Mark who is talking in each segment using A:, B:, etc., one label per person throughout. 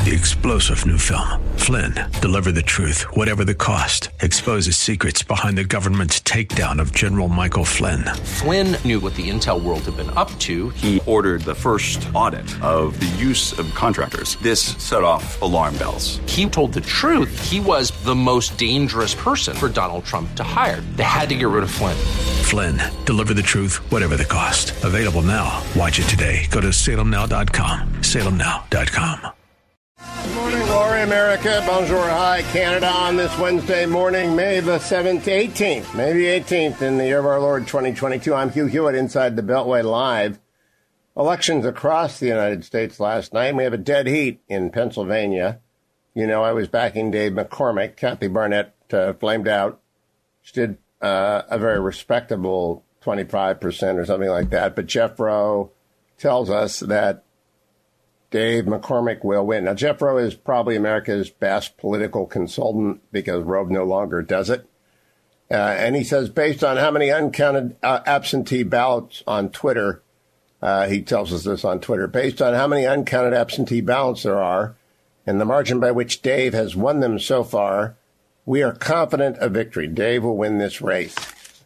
A: The explosive new film, Flynn, deliver the truth, whatever the cost, exposes secrets behind the government's takedown of General Michael Flynn.
B: Flynn knew what the intel world had been up to.
C: He ordered the first audit of the use of contractors. This set off alarm bells.
B: He told the truth. He was the most dangerous person for Donald Trump to hire. They had to get rid of Flynn.
A: Flynn, deliver the truth, whatever the cost. Available now. Watch it today. Go to salemnow.com. salemnow.com.
D: Good morning, glory, America. Bonjour, hi, Canada, on this Wednesday morning, May the 7th, 18th, May the 18th, in the year of our Lord 2022. I'm Hugh Hewitt, inside the Beltway Live. Elections across the United States last night. We have a dead heat in Pennsylvania. You know, I was backing Dave McCormick. Kathy Barnett flamed out. She did a very respectable 25% or something like that. But Jeff Rowe tells us that Dave McCormick will win. Now, Jeff Rowe is probably America's best political consultant because Rowe no longer does it. And he says, based on how many uncounted absentee ballots on Twitter, he tells us this on Twitter, based on how many uncounted absentee ballots there are and the margin by which Dave has won them so far, we are confident of victory. Dave will win this race.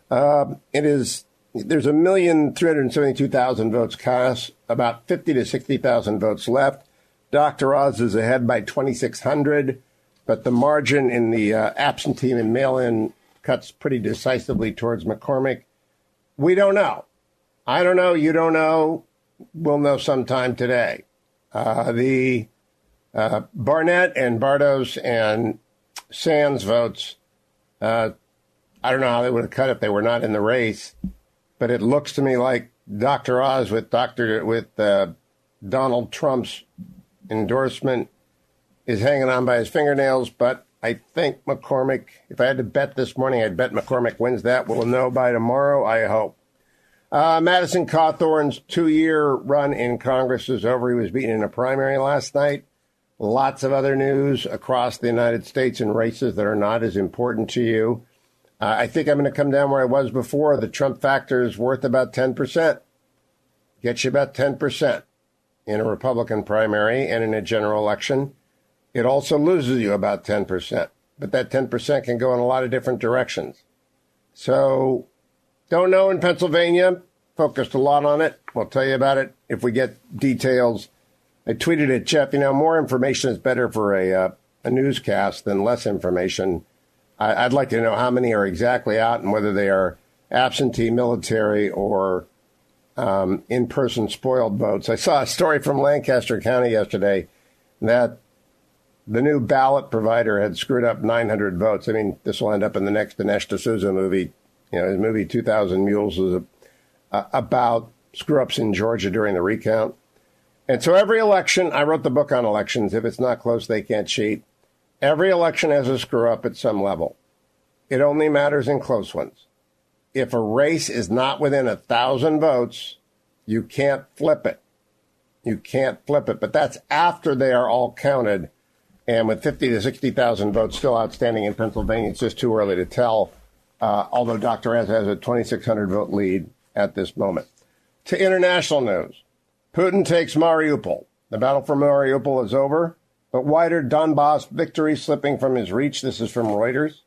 D: There's 1,372,000 votes cast, about 50 to 60,000 votes left. Dr. Oz is ahead by 2,600, but the margin in the absentee and mail-in cuts pretty decisively towards McCormick. We don't know. I don't know. You don't know. We'll know sometime today. The Barnett and Bartos and Sands votes, I don't know how they would have cut if they were not in the race. But it looks to me like Dr. Oz with Donald Trump's endorsement is hanging on by his fingernails. But I think McCormick, if I had to bet this morning, I'd bet McCormick wins that. We'll know by tomorrow, I hope. Madison Cawthorn's 2-year run in Congress is over. He was beaten in a primary last night. Lots of other news across the United States in races that are not as important to you. I think I'm going to come down where I was before. The Trump factor is worth about 10%. Gets you about 10% in a Republican primary and in a general election. It also loses you about 10%. But that 10% can go in a lot of different directions. So, don't know in Pennsylvania. Focused a lot on it. We'll tell you about it if we get details. I tweeted at Jeff, more information is better for a newscast than less information. I'd like to know how many are exactly out and whether they are absentee military or in-person spoiled votes. I saw a story from Lancaster County yesterday that the new ballot provider had screwed up 900 votes. I mean, this will end up in the next Dinesh D'Souza movie. His movie 2,000 Mules was about screw-ups in Georgia during the recount. And so every election, I wrote the book on elections. If it's not close, they can't cheat. Every election has a screw-up at some level. It only matters in close ones. If a race is not within 1,000 votes, you can't flip it. You can't flip it. But that's after they are all counted. And with 50 to 60,000 votes still outstanding in Pennsylvania, it's just too early to tell, although Dr. Ez has a 2,600 vote lead at this moment. To international news, Putin takes Mariupol. The battle for Mariupol is over. But wider Donbass victory slipping from his reach. This is from Reuters.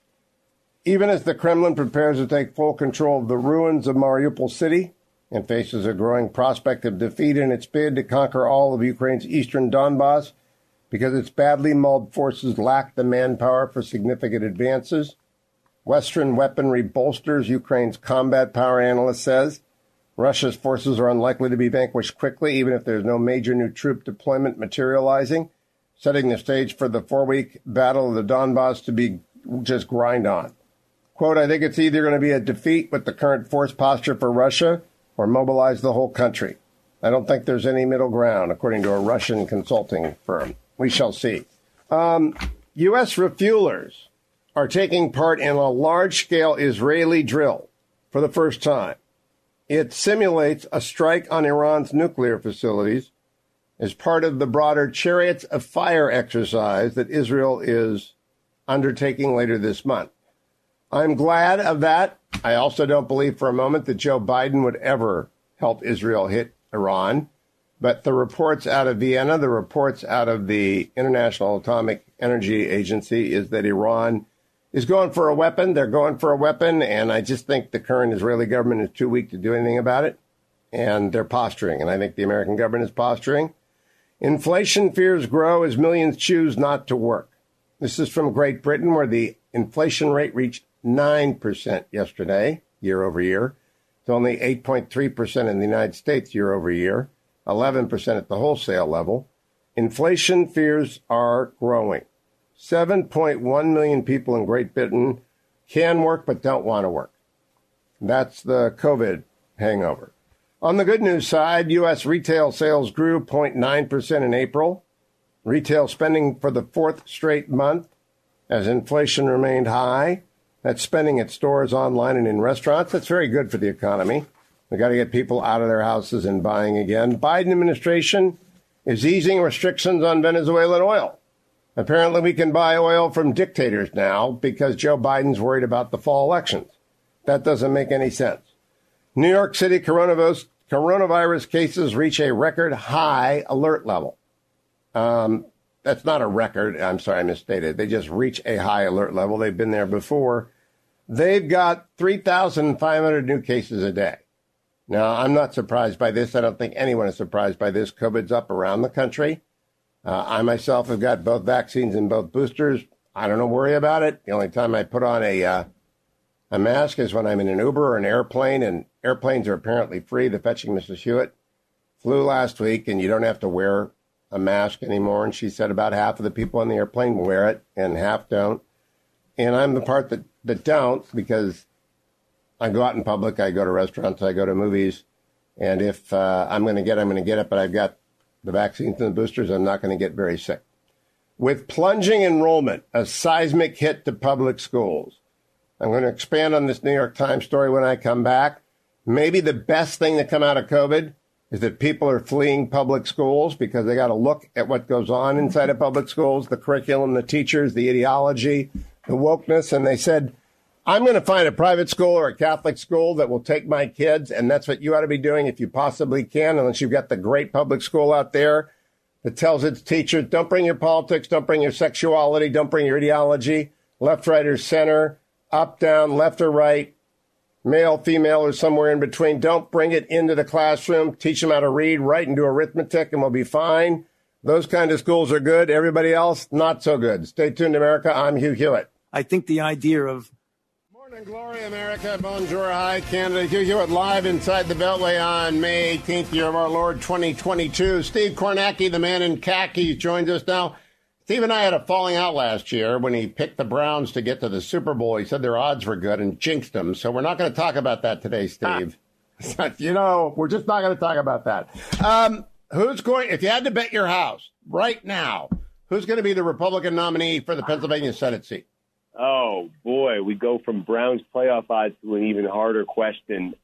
D: Even as the Kremlin prepares to take full control of the ruins of Mariupol city and faces a growing prospect of defeat in its bid to conquer all of Ukraine's eastern Donbass because its badly mauled forces lack the manpower for significant advances, Western weaponry bolsters Ukraine's combat power, analyst says. Russia's forces are unlikely to be vanquished quickly, even if there's no major new troop deployment materializing, setting the stage for the 4-week battle of the Donbass to be just grind on. Quote, I think it's either going to be a defeat with the current force posture for Russia or mobilize the whole country. I don't think there's any middle ground, according to a Russian consulting firm. We shall see. U.S. refuelers are taking part in a large-scale Israeli drill for the first time. It simulates a strike on Iran's nuclear facilities as part of the broader Chariots of Fire exercise that Israel is undertaking later this month. I'm glad of that. I also don't believe for a moment that Joe Biden would ever help Israel hit Iran. But the reports out of Vienna, the reports out of the International Atomic Energy Agency is that Iran is going for a weapon. They're going for a weapon, and I just think the current Israeli government is too weak to do anything about it, and they're posturing, and I think the American government is posturing. Inflation fears grow as millions choose not to work. This is from Great Britain, where the inflation rate reached 9% yesterday, year over year. It's only 8.3% in the United States year over year, 11% at the wholesale level. Inflation fears are growing. 7.1 million people in Great Britain can work but don't want to work. That's the COVID hangover. On the good news side, U.S. retail sales grew 0.9% in April. Retail spending for the fourth straight month as inflation remained high. That's spending at stores, online, and in restaurants. That's very good for the economy. We got to get people out of their houses and buying again. Biden administration is easing restrictions on Venezuelan oil. Apparently, we can buy oil from dictators now because Joe Biden's worried about the fall elections. That doesn't make any sense. New York City coronavirus cases reach a record high alert level. That's not a record. I'm sorry, I misstated. They just reach a high alert level. They've been there before. They've got 3,500 new cases a day. Now, I'm not surprised by this. I don't think anyone is surprised by this. COVID's up around the country. I myself have got both vaccines and both boosters. I don't worry about it. The only time I put on a mask is when I'm in an Uber or an airplane, and airplanes are apparently free. The Fetching Mrs. Hewitt flew last week, and you don't have to wear a mask anymore. And she said about half of the people on the airplane wear it and half don't. And I'm the part that don't, because I go out in public, I go to restaurants, I go to movies. And if I'm going to get it, but I've got the vaccines and the boosters, I'm not going to get very sick. With plunging enrollment, a seismic hit to public schools. I'm going to expand on this New York Times story when I come back. Maybe the best thing to come out of COVID is that people are fleeing public schools because they got to look at what goes on inside of public schools, the curriculum, the teachers, the ideology, the wokeness. And they said, I'm going to find a private school or a Catholic school that will take my kids. And that's what you ought to be doing if you possibly can, unless you've got the great public school out there that tells its teachers, don't bring your politics, don't bring your sexuality, don't bring your ideology, left, right, or center, up, down, left or right, male, female, or somewhere in between. Don't bring it into the classroom. Teach them how to read, write, and do arithmetic, and we'll be fine. Those kind of schools are good. Everybody else, not so good. Stay tuned, America. I'm Hugh Hewitt.
E: I think the idea of...
D: Morning glory, America. Bonjour, hi, Canada. Hugh Hewitt live inside the Beltway on May 18th, year of our Lord, 2022. Steve Kornacki, the man in khaki, joins us now. Steve and I had a falling out last year when he picked the Browns to get to the Super Bowl. He said their odds were good and jinxed them. So we're not going to talk about that today, Steve. We're just not going to talk about that. If you had to bet your house right now, who's going to be the Republican nominee for the Pennsylvania Senate seat?
F: Oh, boy, we go from Browns playoff odds to an even harder question.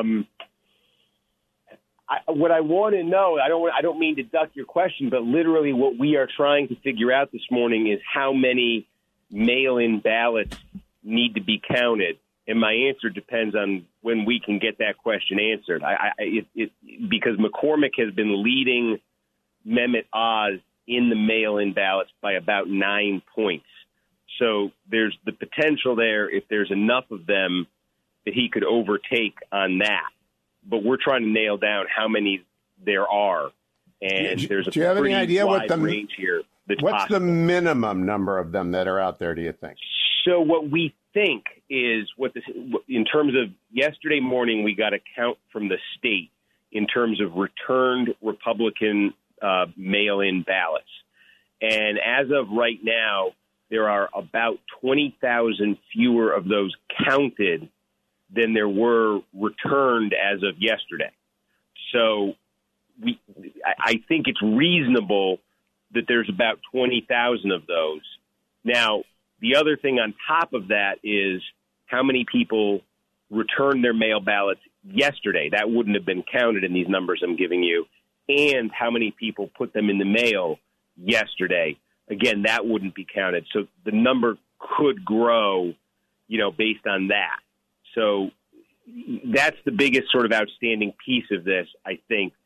F: What I want to know, I don't mean to duck your question, but literally what we are trying to figure out this morning is how many mail-in ballots need to be counted. And my answer depends on when we can get that question answered. Because McCormick has been leading Mehmet Oz in the mail-in ballots by about 9 points. So there's the potential there, if there's enough of them, that he could overtake on that. But we're trying to nail down how many there are, and there's a
D: do you have any idea
F: wide
D: what the
F: range here.
D: What's the minimum number of them that are out there, do you think?
F: So what we think is in terms of yesterday morning, we got a count from the state in terms of returned Republican mail-in ballots. And as of right now, there are about 20,000 fewer of those counted than there were returned as of yesterday. So I think it's reasonable that there's about 20,000 of those. Now, the other thing on top of that is how many people returned their mail ballots yesterday. That wouldn't have been counted in these numbers I'm giving you. And how many people put them in the mail yesterday. Again, that wouldn't be counted. So the number could grow, based on that. So that's the biggest sort of outstanding piece of this, I think.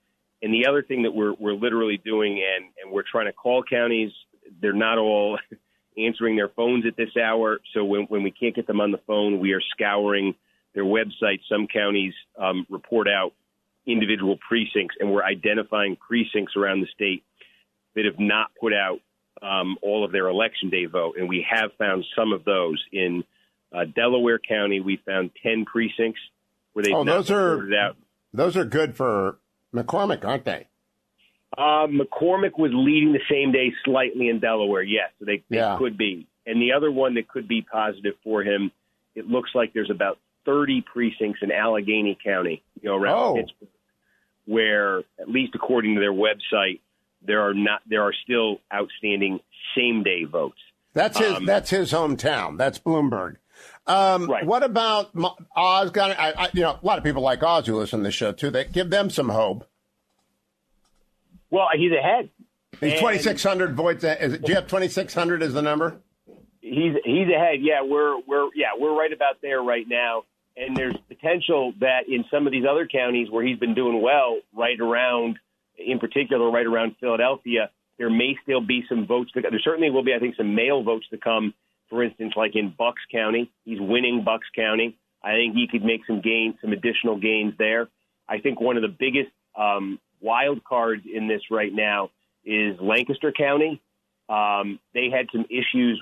F: And the other thing that we're literally doing, and we're trying to call counties, they're not all answering their phones at this hour. So when we can't get them on the phone, we are scouring their websites. Some counties report out individual precincts, and we're identifying precincts around the state that have not put out all of their Election Day vote. And we have found some of those. In Delaware County, we found 10 precincts where they've not reported out.
D: Those are good for McCormick, aren't they?
F: McCormick was leading the same day slightly in Delaware, yes. So they could be. And the other one that could be positive for him, it looks like there's about 30 precincts in Allegheny County, around Pittsburgh, where, at least according to their website, there are still outstanding same-day votes.
D: That's his hometown. That's Bloomberg. Right. What about Oz? A lot of people like Oz who listen to the show, too. They give them some hope.
F: Well, he's ahead.
D: He's 2,600 votes. Do you have 2,600 as the number?
F: He's ahead. Yeah, we're right about there right now. And there's potential that in some of these other counties where he's been doing well, in particular, right around Philadelphia, there may still be some votes. There certainly will be, I think, some mail votes to come. For instance, like in Bucks County, he's winning Bucks County. I think he could make some additional gains there. I think one of the biggest wild cards in this right now is Lancaster County. They had some issues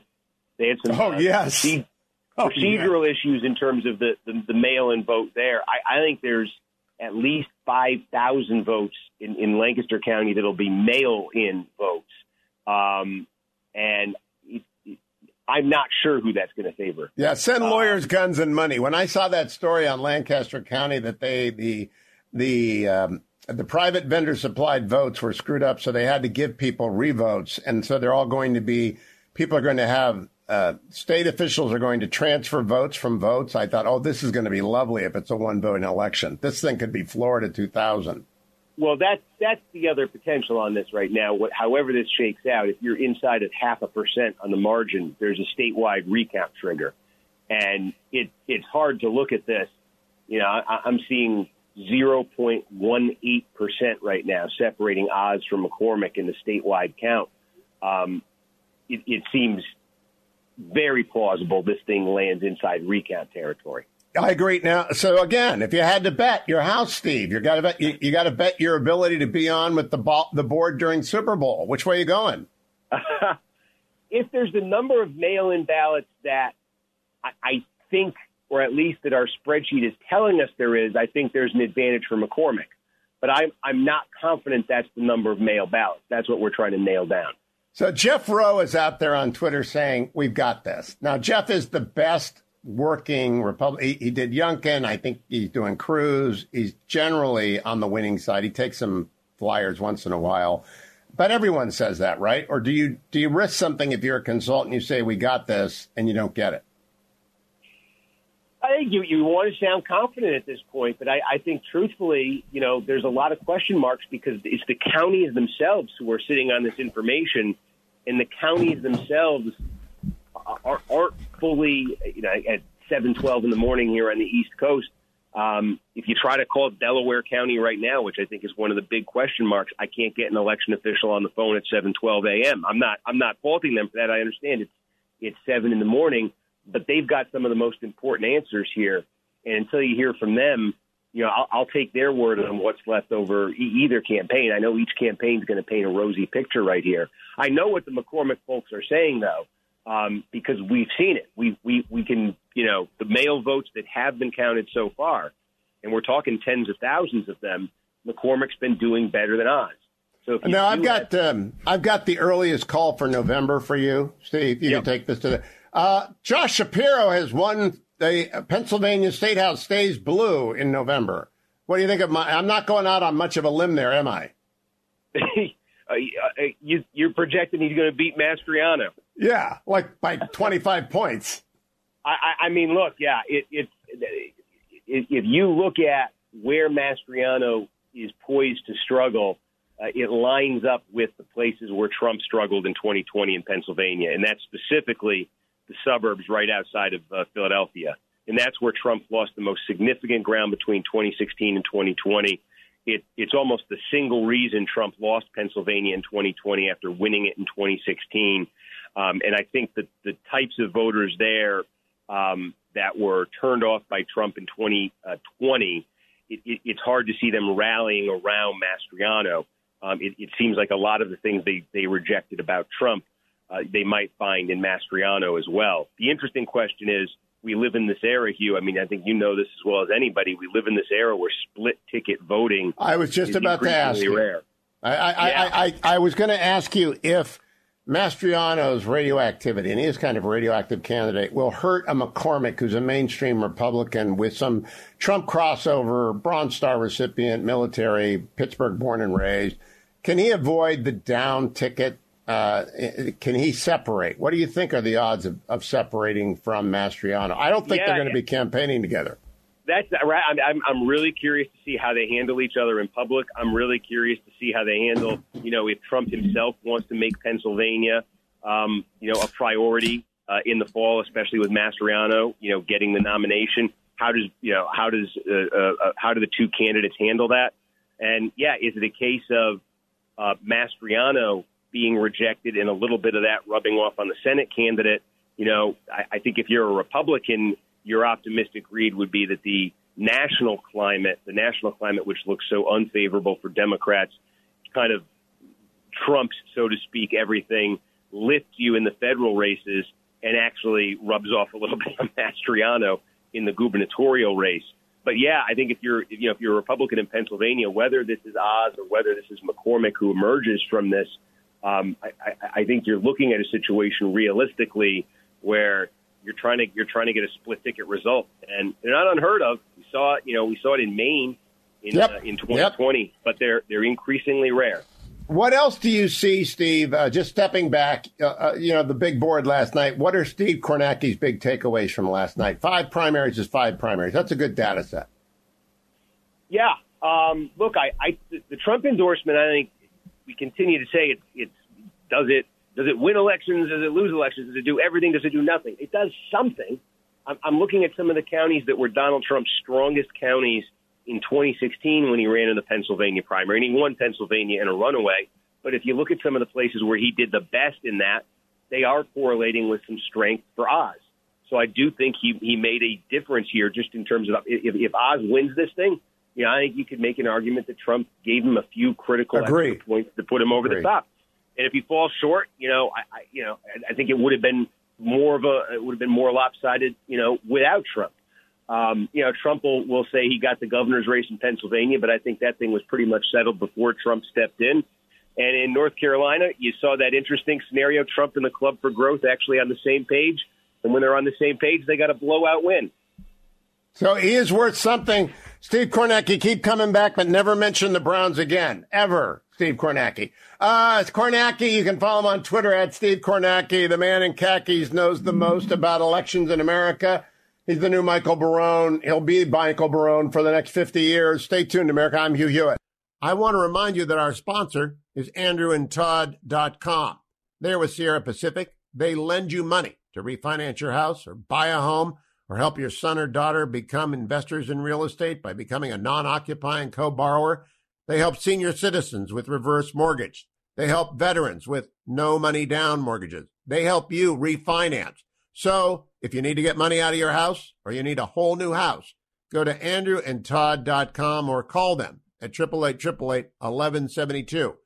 F: procedural issues in terms of the mail-in vote there. I think there's at least 5,000 votes in Lancaster County that'll be mail-in votes. And I'm not sure who that's going to favor. Yeah,
D: send lawyers, guns, and money. When I saw that story on Lancaster County that the private vendor supplied votes were screwed up, so they had to give people revotes. And so they're all going to be, people are going to have, state officials are going to transfer votes from votes. I thought, this is going to be lovely if it's a one-vote election. This thing could be Florida 2000.
F: Well, that's the other potential on this right now. However this shakes out, if you're inside of 0.5% on the margin, there's a statewide recount trigger. And it's hard to look at this. I'm seeing 0.18% right now separating Oz from McCormick in the statewide count. It seems very plausible this thing lands inside recount territory.
D: I agree. Now, so again, if you had to bet your house, Steve, you got to bet your ability to be on with the board during Super Bowl. Which way are you going?
F: If there's the number of mail-in ballots that I think, or at least that our spreadsheet is telling us there is, I think there's an advantage for McCormick. But I'm not confident that's the number of mail ballots. That's what we're trying to nail down.
D: So Jeff Rowe is out there on Twitter saying, we've got this. Now, Jeff is the best working Republican. He did Youngkin. I think he's doing Cruz. He's generally on the winning side. He takes some flyers once in a while. But everyone says that, right? Or do you risk something if you're a consultant, you say, we got this, and you don't get it?
F: I think you want to sound confident at this point, but I think truthfully, there's a lot of question marks because it's the counties themselves who are sitting on this information, and the counties themselves aren't fully, at 7:12 in the morning here on the East Coast. If you try to call Delaware County right now, which I think is one of the big question marks, I can't get an election official on the phone at 7:12 a.m. I'm not faulting them for that. I understand it's 7 in the morning. But they've got some of the most important answers here. And until you hear from them, I'll take their word on what's left over either campaign. I know each campaign is going to paint a rosy picture right here. I know what the McCormick folks are saying, though, because we've seen it. We can, the mail votes that have been counted so far, and we're talking tens of thousands of them, McCormick's been doing better than Oz. So
D: now I've got the earliest call for November for you, Steve. You can take this to the. Josh Shapiro has won the Pennsylvania State House stays blue in November. What do you think of I'm not going out on much of a limb there, am I?
F: You're projecting he's going to beat Mastriano.
D: Yeah, like by 25 points.
F: I mean, look, yeah, if you look at where Mastriano is poised to struggle, it lines up with the places where Trump struggled in 2020 in Pennsylvania, and that's specifically the suburbs right outside of Philadelphia. And that's where Trump lost the most significant ground between 2016 and 2020. it's almost the single reason Trump lost Pennsylvania in 2020 after winning it in 2016. And I think that the types of voters there that were turned off by Trump in 2020, it's hard to see them rallying around Mastriano. It seems like a lot of the things they rejected about Trump, they might find in Mastriano as well. The interesting question is, we live in this era, Hugh. I mean, I think you know this as well as anybody. We live in this era where split ticket voting
D: I was just about to ask you.
F: Rare.
D: I was going to ask you if Mastriano's radioactivity, and he is kind of a radioactive candidate, will hurt a McCormick, who's a mainstream Republican with some Trump crossover, Bronze Star recipient, military, Pittsburgh born and raised. Can he avoid the down ticket? Can he separate? What do you think are the odds of separating from Mastriano? I don't think they're going to be campaigning together.
F: That's right. I'm really curious to see how they handle each other in public. I'm really curious to see how they handle, if Trump himself wants to make Pennsylvania, a priority in the fall, especially with Mastriano, getting the nomination. How do the two candidates handle that? And is it a case of Mastriano being rejected and a little bit of that rubbing off on the Senate candidate? I think if you're a Republican, your optimistic read would be that the national climate, which looks so unfavorable for Democrats, kind of trumps, so to speak, everything, lifts you in the federal races, and actually rubs off a little bit on Mastriano in the gubernatorial race. But I think if you're a Republican in Pennsylvania, whether this is Oz or whether this is McCormick who emerges from this, I think you're looking at a situation realistically where you're trying to get a split ticket result, and they're not unheard of. We saw it in Maine in 2020, but they're increasingly rare.
D: What else do you see, Steve? Just stepping back, the big board last night. What are Steve Kornacki's big takeaways from last night? 5 primaries is 5 primaries. That's a good data set.
F: Yeah. Look, the Trump endorsement, I think we continue to say does it win elections? Does it lose elections? Does it do everything? Does it do nothing? It does something. I'm looking at some of the counties that were Donald Trump's strongest counties in 2016 when he ran in the Pennsylvania primary, and he won Pennsylvania in a runaway. But if you look at some of the places where he did the best in that, they are correlating with some strength for Oz. So I do think he made a difference here just in terms of if Oz wins this thing, I think you could make an argument that Trump gave him a few critical extra points to put him over the top. And if he falls short, I think it would have been more lopsided, without Trump. Trump will say he got the governor's race in Pennsylvania, but I think that thing was pretty much settled before Trump stepped in. And in North Carolina, you saw that interesting scenario, Trump and the Club for Growth actually on the same page. And when they're on the same page, they got a blowout win.
D: So he is worth something. Steve Kornacki, keep coming back, but never mention the Browns again, ever. Steve Kornacki. It's Kornacki. You can follow him on Twitter at Steve Kornacki. The man in khakis knows the most about elections in America. He's the new Michael Barone. He'll be Michael Barone for the next 50 years. Stay tuned, America. I'm Hugh Hewitt. I want to remind you that our sponsor is AndrewandTodd.com. They're with Sierra Pacific. They lend you money to refinance your house or buy a home or help your son or daughter become investors in real estate by becoming a non-occupying co-borrower. They help senior citizens with reverse mortgage. They help veterans with no money down mortgages. They help you refinance. So if you need to get money out of your house or you need a whole new house, go to AndrewandTodd.com or call them at 888-888-1172.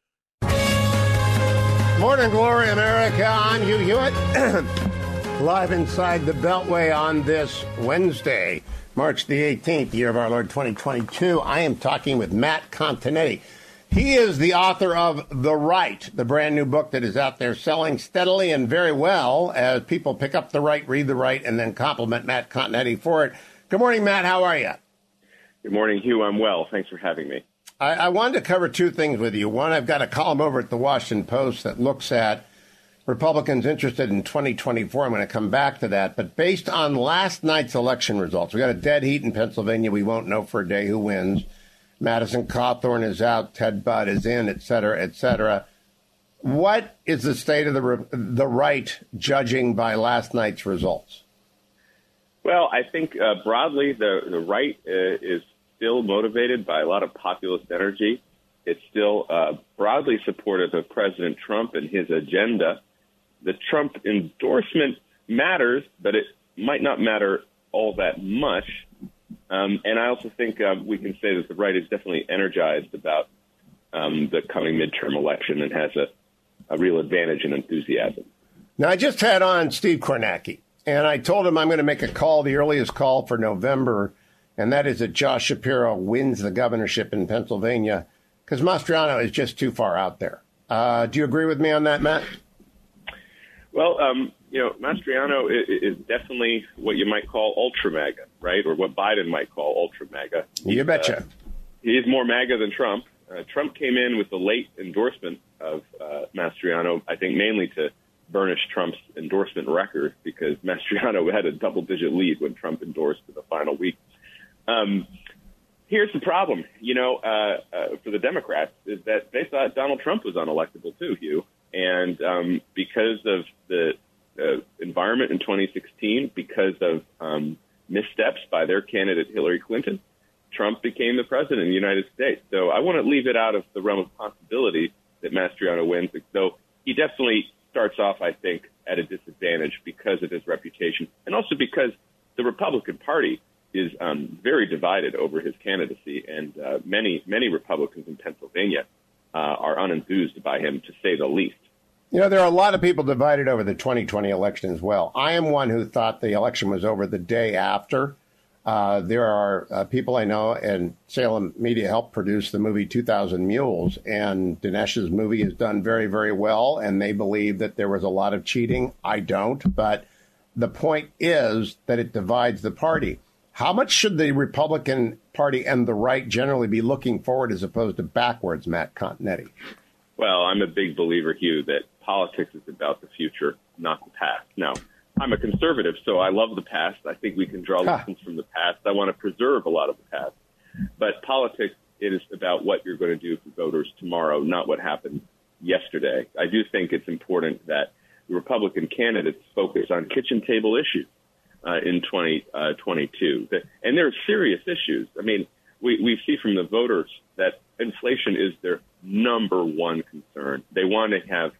D: Morning Glory, America. I'm Hugh Hewitt. Live inside the Beltway on this Wednesday, March the 18th, year of our Lord 2022. I am talking with Matt Continetti. He is the author of The Right, the brand new book that is out there selling steadily and very well as people pick up The Right, read The Right, and then compliment Matt Continetti for it. Good morning, Matt. How are you?
E: Good morning, Hugh. I'm well. Thanks for having me.
D: I wanted to cover 2 things with you. One, I've got a column over at the Washington Post that looks at Republicans interested in 2024. I'm going to come back to that. But based on last night's election results, we got a dead heat in Pennsylvania. We won't know for a day who wins. Madison Cawthorn is out. Ted Budd is in, et cetera, et cetera. What is the state of the right judging by last night's results?
E: Well, I think broadly the right is still motivated by a lot of populist energy. It's still broadly supportive of President Trump and his agenda. The Trump endorsement matters, but it might not matter all that much. And I also think we can say that the right is definitely energized about the coming midterm election and has a real advantage and enthusiasm.
D: Now, I just had on Steve Kornacki, and I told him I'm going to make a call, the earliest call for November, and that is that Josh Shapiro wins the governorship in Pennsylvania, because Mastriano is just too far out there. Do you agree with me on that, Matt?
E: Well, Mastriano is definitely what you might call ultra MAGA, right? Or what Biden might call ultra MAGA.
D: You betcha.
E: He's more MAGA than Trump. Trump came in with the late endorsement of Mastriano, I think mainly to burnish Trump's endorsement record, because Mastriano had a double-digit lead when Trump endorsed in the final week. Here's the problem, for the Democrats, is that they thought Donald Trump was unelectable too, Hugh. And because of the environment in 2016, because of missteps by their candidate Hillary Clinton, Trump became the president of the United States. So I want to leave it out of the realm of possibility that Mastriano wins, though he definitely starts off, I think, at a disadvantage because of his reputation, and also because the Republican Party is very divided over his candidacy, and many Republicans in Pennsylvania are unenthused by him, to say the least.
D: There are a lot of people divided over the 2020 election as well. I am one who thought the election was over the day after. There are people I know, and Salem Media helped produce the movie 2,000 Mules, and Dinesh's movie has done very, very well, and they believe that there was a lot of cheating. I don't, but the point is that it divides the party. How much should the Republican Party and the right generally be looking forward as opposed to backwards, Matt Continetti?
E: Well, I'm a big believer, Hugh, that politics is about the future, not the past. Now, I'm a conservative, so I love the past. I think we can draw lessons from the past. I want to preserve a lot of the past. But politics, it is about what you're going to do for voters tomorrow, not what happened yesterday. I do think it's important that the Republican candidates focus on kitchen table issues in 2022. And they're serious issues. I mean, we see from the voters that inflation is their number one concern. They want to have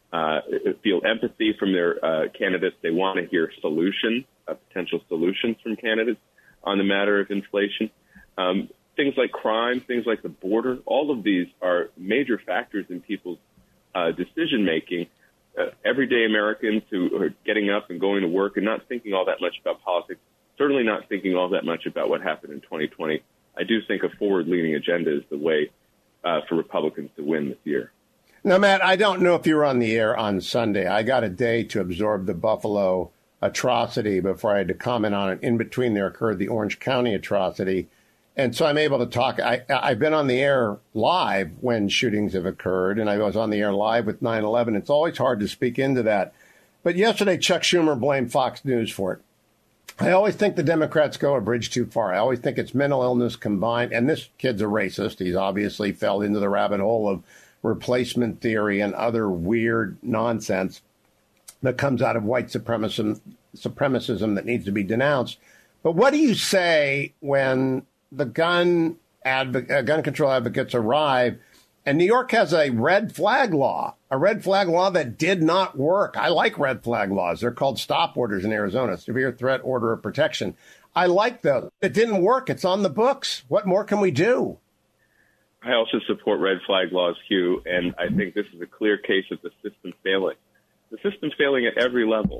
E: feel empathy from their candidates. They want to hear solutions, potential solutions from candidates on the matter of inflation. Things like crime, things like the border, all of these are major factors in people's decision-making. Everyday Americans who are getting up and going to work and not thinking all that much about politics, certainly not thinking all that much about what happened in 2020. I do think a forward-leaning agenda is the way for Republicans to win this year.
D: Now, Matt, I don't know if you were on the air on Sunday. I got a day to absorb the Buffalo atrocity before I had to comment on it. In between there occurred the Orange County atrocity. And so I'm able to talk. I've been on the air live when shootings have occurred, and I was on the air live with 9/11. It's always hard to speak into that. But yesterday, Chuck Schumer blamed Fox News for it. I always think the Democrats go a bridge too far. I always think it's mental illness combined. And this kid's a racist. He's obviously fell into the rabbit hole of replacement theory and other weird nonsense that comes out of white supremacism that needs to be denounced. But what do you say when the gun control advocates arrive, and New York has a red flag law that did not work? I like red flag laws. They're called stop orders in Arizona, severe threat order of protection. I like those. It didn't work. It's on the books. What more can we do?
E: I also support red flag laws, Hugh, and I think this is a clear case of the system failing. The system's failing at every level.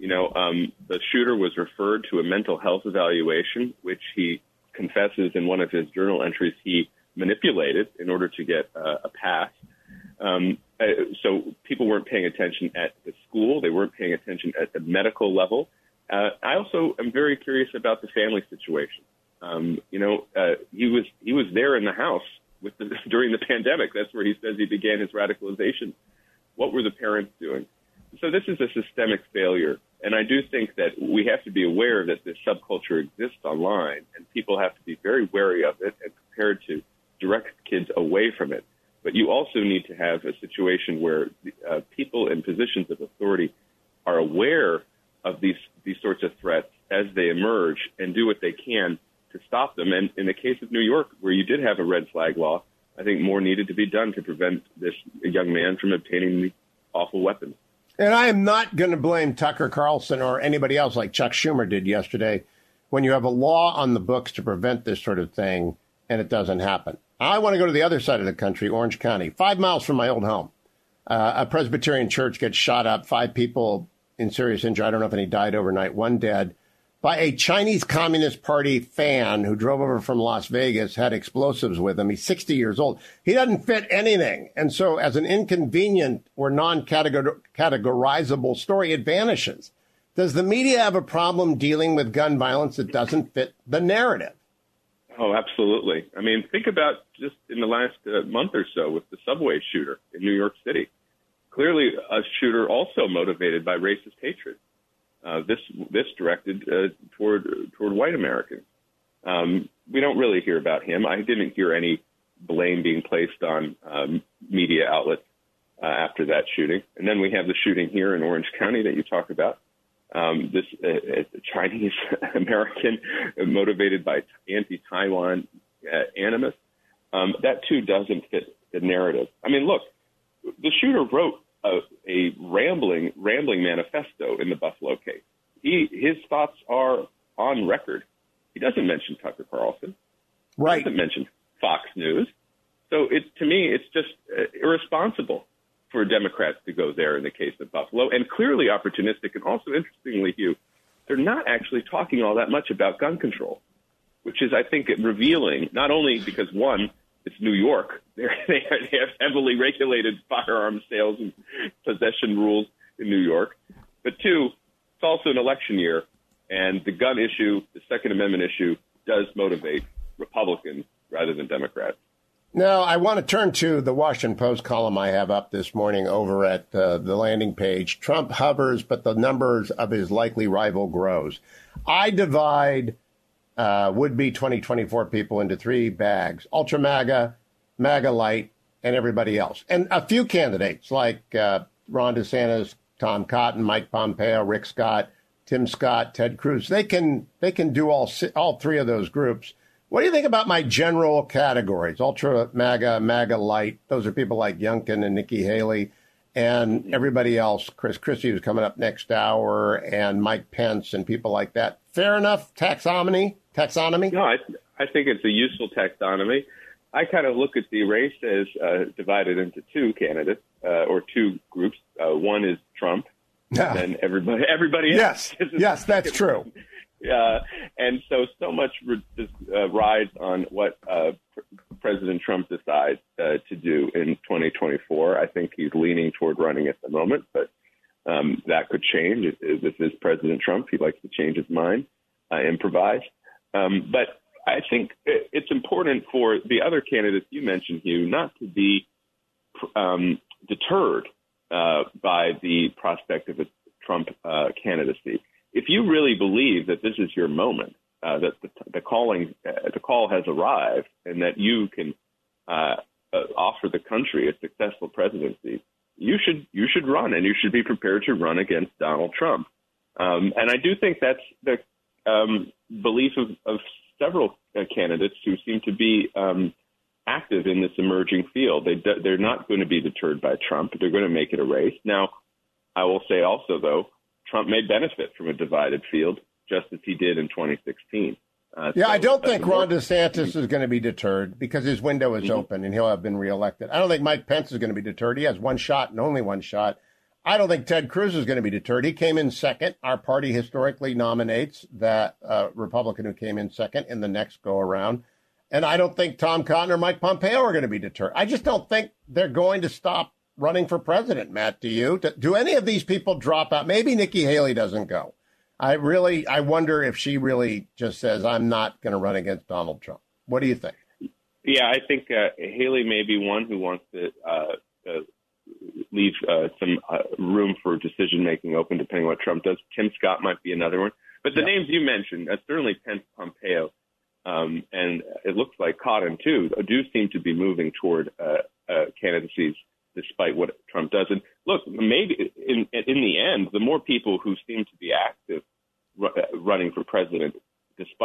E: The shooter was referred to a mental health evaluation, which he confesses in one of his journal entries he manipulated in order to get a pass. So people weren't paying attention at the school. They weren't paying attention at the medical level. I also am very curious about the family situation. He was there in the house during the pandemic. That's where he says he began his radicalization. What were the parents doing? So this is a systemic failure. And I do think that we have to be aware that this subculture exists online, and people have to be very wary of it and prepared to direct kids away from it. But you also need to have a situation where people in positions of authority are aware of these sorts of threats as they emerge and do what they can to stop them. And in the case of New York, where you did have a red flag law, I think more needed to be done to prevent this young man from obtaining the awful weapons.
D: And I am not going to blame Tucker Carlson or anybody else like Chuck Schumer did yesterday when you have a law on the books to prevent this sort of thing and it doesn't happen. I want to go to the other side of the country, Orange County, 5 miles from my old home. A Presbyterian church gets shot up, 5 people in serious injury. I don't know if any died overnight, 1 dead, by a Chinese Communist Party fan who drove over from Las Vegas, had explosives with him. He's 60 years old. He doesn't fit anything. And so as an inconvenient or non-categorizable story, it vanishes. Does the media have a problem dealing with gun violence that doesn't fit the narrative?
E: Oh, absolutely. I mean, think about just in the last month or so with the subway shooter in New York City. Clearly a shooter also motivated by racist hatred. This directed toward white Americans. We don't really hear about him. I didn't hear any blame being placed on media outlets after that shooting. And then we have the shooting here in Orange County that you talk about. This Chinese American motivated by anti-Taiwan animus. That too doesn't fit the narrative. I mean, look, the shooter wrote a rambling manifesto in the Buffalo case. His thoughts are on record. He doesn't mention Tucker Carlson. Right. He doesn't mention Fox News. So to me, it's just irresponsible for Democrats to go there in the case of Buffalo, and clearly opportunistic. And also, interestingly, Hugh, they're not actually talking all that much about gun control, which is, I think, revealing, not only because, one, it's New York. They have heavily regulated firearms sales and possession rules in New York. But two, it's also an election year, and the gun issue, the Second Amendment issue, does motivate Republicans rather than Democrats.
D: Now, I want to turn to the Washington Post column I have up this morning over at the landing page. Trump hovers, but the numbers of his likely rival grows. I divide would-be 2024 people into 3 bags: Ultra MAGA, MAGA Light, and everybody else. And a few candidates like Ron DeSantis, Tom Cotton, Mike Pompeo, Rick Scott, Tim Scott, Ted Cruz. They can do all 3 of those groups. What do you think about my general categories? Ultra MAGA, MAGA Light. Those are people like Youngkin and Nikki Haley and everybody else. Chris Christie, who's coming up next hour, and Mike Pence and people like that. Fair enough taxonomy?
E: No, I think it's a useful taxonomy. I kind of look at the race as divided into 2 candidates or 2 groups. One is Trump, and everybody else.
D: Yes, that's true.
E: And so much rides on what President Trump decides to do in 2024. I think he's leaning toward running at the moment, but that could change. This is President Trump. He likes to change his mind, improvise. But I think it's important for the other candidates you mentioned, Hugh, not to be deterred by the prospect of a Trump candidacy. If you really believe that this is your moment, that the call has arrived, and that you can offer the country a successful presidency, you should run, and you should be prepared to run against Donald Trump. And I do think that's the belief of several candidates who seem to be active in this emerging field. They're not going to be deterred by Trump. They're going to make it a race. Now, I will say also, though, Trump may benefit from a divided field, just as he did in 2016.
D: I don't think Ron DeSantis is going to be deterred because his window is open and he'll have been reelected. I don't think Mike Pence is going to be deterred. He has 1 shot and only 1 shot. I don't think Ted Cruz is going to be deterred. He came in second. Our party historically nominates that Republican who came in second in the next go-around. And I don't think Tom Cotton or Mike Pompeo are going to be deterred. I just don't think they're going to stop running for president, Matt. Do you? Do any of these people drop out? Maybe Nikki Haley doesn't go. I wonder if she really just says, I'm not going to run against Donald Trump. What do you think?
E: Yeah, I think Haley may be one who wants to leave some room for decision-making open, depending on what Trump does. Tim Scott might be another one. But the names you mentioned, certainly Pence, Pompeo, and it looks like Cotton, too, do seem to be moving toward candidacies despite what Trump does. And look, maybe in the end, the more people who seem to be active running for president, despite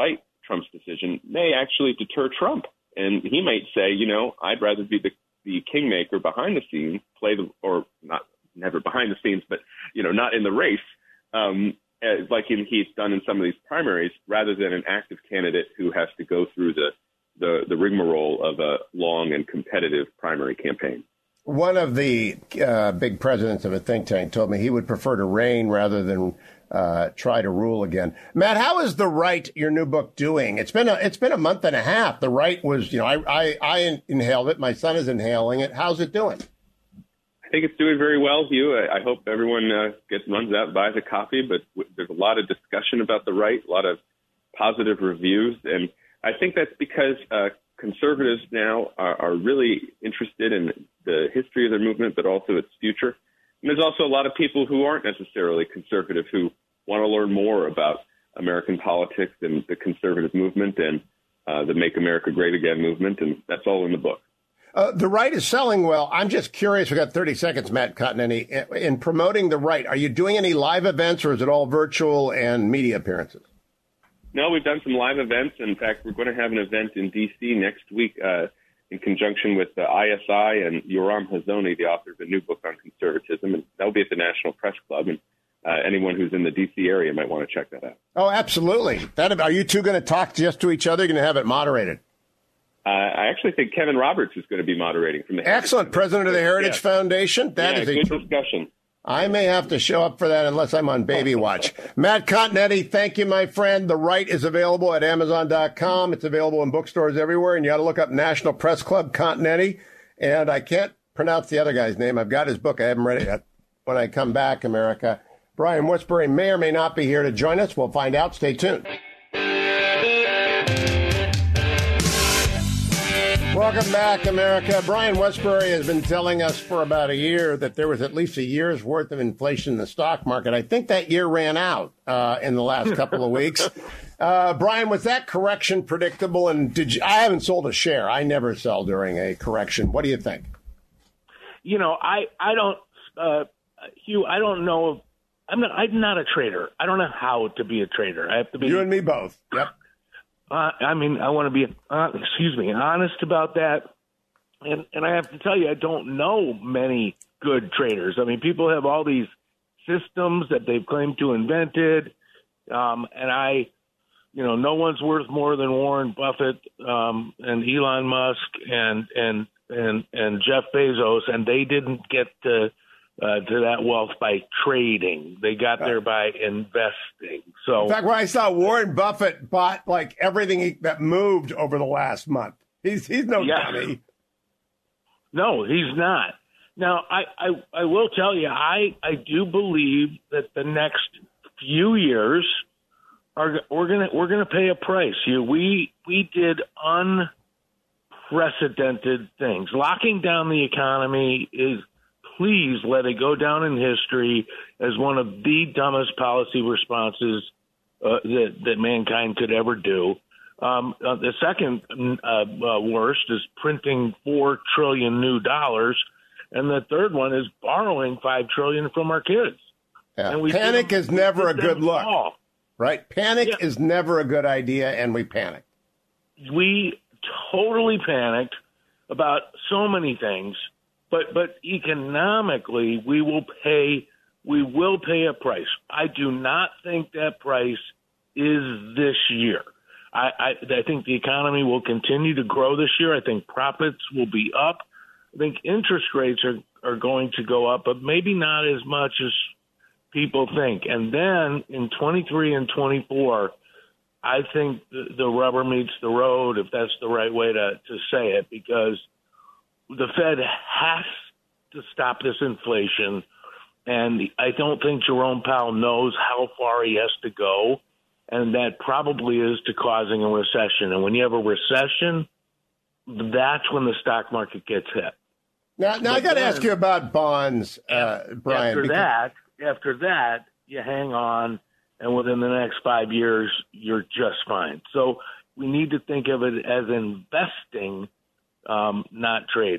E: Trump's decision may actually deter Trump. And he might say, I'd rather be the kingmaker behind the scenes, or not never behind the scenes, but, not in the race, like he's done in some of these primaries, rather than an active candidate who has to go through the rigmarole of a long and competitive primary campaign.
D: One of the big presidents of a think tank told me he would prefer to reign rather than try to rule again. Matt, how is The Right, your new book, doing? It's been a month and a half. The Right was, I inhaled it. My son is inhaling it. How's it doing?
E: I think it's doing very well, Hugh. I hope everyone runs out and buys a copy. But there's a lot of discussion about The Right, a lot of positive reviews, and I think that's because conservatives now are really interested in the history of their movement, but also its future. And there's also a lot of people who aren't necessarily conservative who want to learn more about American politics and the conservative movement and the Make America Great Again movement, and that's all in the book.
D: The Right is selling well. I'm just curious. We've got 30 seconds, Matt Continetti. In promoting The Right, are you doing any live events, or is it all virtual and media appearances?
E: No, we've done some live events. In fact, we're going to have an event in D.C. next week in conjunction with the ISI and Yoram Hazony, the author of a new book on conservatism, and that'll be at the National Press Club. And anyone who's in the D.C. area might want to check that out. Oh, absolutely. Are you two going to talk just to each other? You're going to have it moderated? I actually think Kevin Roberts is going to be moderating from the Excellent. President of the Heritage Foundation. That is a good discussion. I may have to show up for that unless I'm on baby watch. Matt Continetti, thank you, my friend. The Right is available at Amazon.com. It's available in bookstores everywhere, and you got to look up National Press Club Continetti. And I can't pronounce the other guy's name. I've got his book. I haven't read it yet. When I come back, America. Brian Westbury may or may not be here to join us. We'll find out. Stay tuned. Welcome back, America. Brian Westbury has been telling us for about a year that there was at least a year's worth of inflation in the stock market. I think that year ran out in the last couple of weeks. Brian, was that correction predictable? And I haven't sold a share. I never sell during a correction. What do you think?
G: I don't, Hugh, I don't know. I'm not a trader. I don't know how to be a trader. I have to be. You and me both. Yep. I want to be, honest about that. And I have to tell you, I don't know many good traders. People have all these systems that they've claimed to invented. And no one's worth more than Warren Buffett, and Elon Musk and Jeff Bezos. And they didn't get to that wealth by trading. They got there by investing. So, in fact, when I saw Warren Buffett bought like everything that moved over the last month, he's no dummy. No, he's not. Now, I will tell you, I do believe that the next few years we're gonna pay a price. We did unprecedented things. Locking down the economy is. Please let it go down in history as one of the dumbest policy responses that mankind could ever do. The second worst is printing $4 trillion new dollars, and the third one is borrowing $5 trillion from our kids. Yeah. And panic is never a good look, right? Panic is never a good idea, and we panicked. We totally panicked about so many things. But economically, we will pay a price. I do not think that price is this year. I think the economy will continue to grow this year. I think profits will be up. I think interest rates are going to go up, but maybe not as much as people think. And then in 23 and 24, I think the rubber meets the road, if that's the right way to say it, because the Fed has to stop this inflation, and I don't think Jerome Powell knows how far he has to go, and that probably is to causing a recession. And when you have a recession, that's when the stock market gets hit. Now I got to ask you about bonds, Brian. After that, you hang on, and within the next 5 years, you're just fine. So we need to think of it as investing, not trading.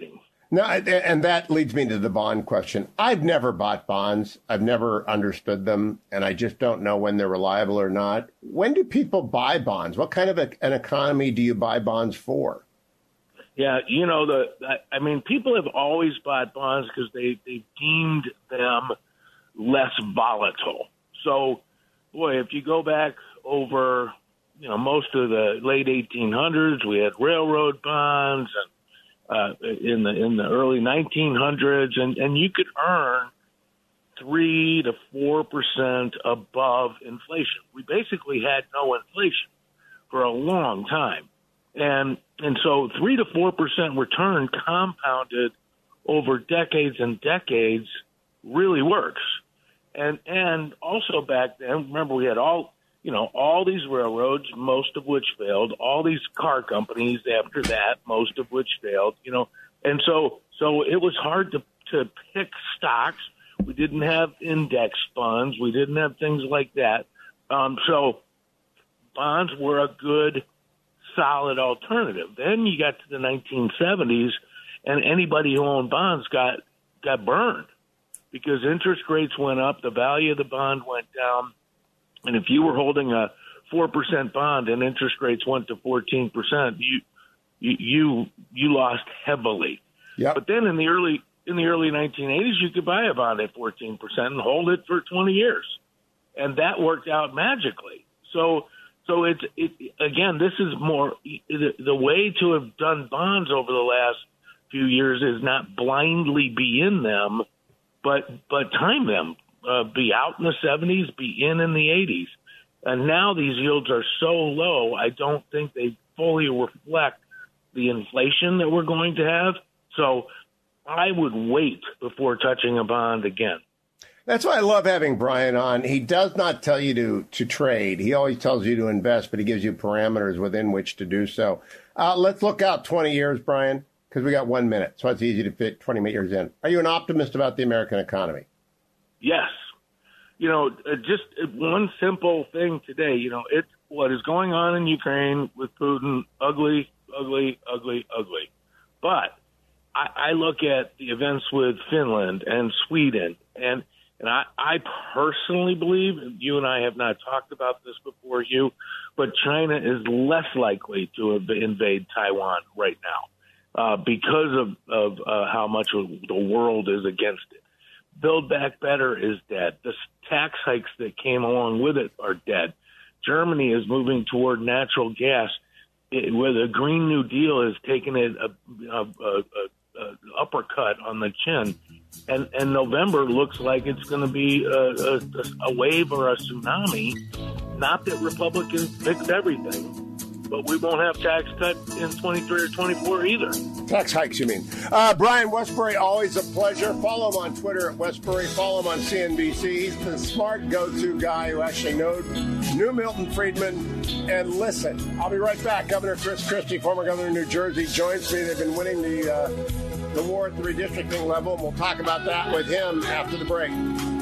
D: No, and that leads me to the bond question. I've never bought bonds. I've never understood them, and I just don't know when they're reliable or not. When do people buy bonds? What kind of an economy do you buy bonds for?
G: Yeah, people have always bought bonds because they deemed them less volatile. So, boy, if you go back over, most of the late 1800s, we had railroad bonds, and in the early 1900s, and you could earn 3 to 4% above inflation. We basically had no inflation for a long time, and so 3 to 4% return compounded over decades and decades really works. And also back then, remember, we had all these railroads, most of which failed, all these car companies after that, most of which failed, and so it was hard to pick stocks. We didn't have index funds. We didn't have things like that. So bonds were a good, solid alternative. Then you got to the 1970s, and anybody who owned bonds got burned because interest rates went up, the value of the bond went down. And if you were holding a 4% bond and interest rates went to 14%, you lost heavily.
D: Yep.
G: But then in the early 1980s, you could buy a bond at 14% and hold it for 20 years, and that worked out magically. So it's again, this is more the way to have done bonds over the last few years is not blindly be in them, but time them. Be out in the 70s, be in the 80s. And now these yields are so low, I don't think they fully reflect the inflation that we're going to have. So I would wait before touching a bond again.
D: That's why I love having Brian on. He does not tell you to trade. He always tells you to invest, but he gives you parameters within which to do so. Let's look out 20 years, Brian, because we got 1 minute, so it's easy to fit 20 years in. Are you an optimist about the American economy?
G: Yes. Just one simple thing today, it's what is going on in Ukraine with Putin, ugly, ugly, ugly, ugly. But I look at the events with Finland and Sweden, and I personally believe, you and I have not talked about this before, Hugh, but China is less likely to invade Taiwan right now because of how much the world is against it. Build Back Better is dead. The tax hikes that came along with it are dead. Germany is moving toward natural gas, where the Green New Deal has taken it a uppercut on the chin. And November looks like it's going to be a wave or a tsunami. Not that Republicans fixed everything, but we won't have tax cuts in 23 or 24 either.
D: Tax hikes, you mean. Brian Wesbury, always a pleasure. Follow him on Twitter at Wesbury. Follow him on CNBC. He's the smart go-to guy who actually knew Milton Friedman. And listen, I'll be right back. Governor Chris Christie, former governor of New Jersey, joins me. They've been winning the war at the redistricting level, and we'll talk about that with him after the break.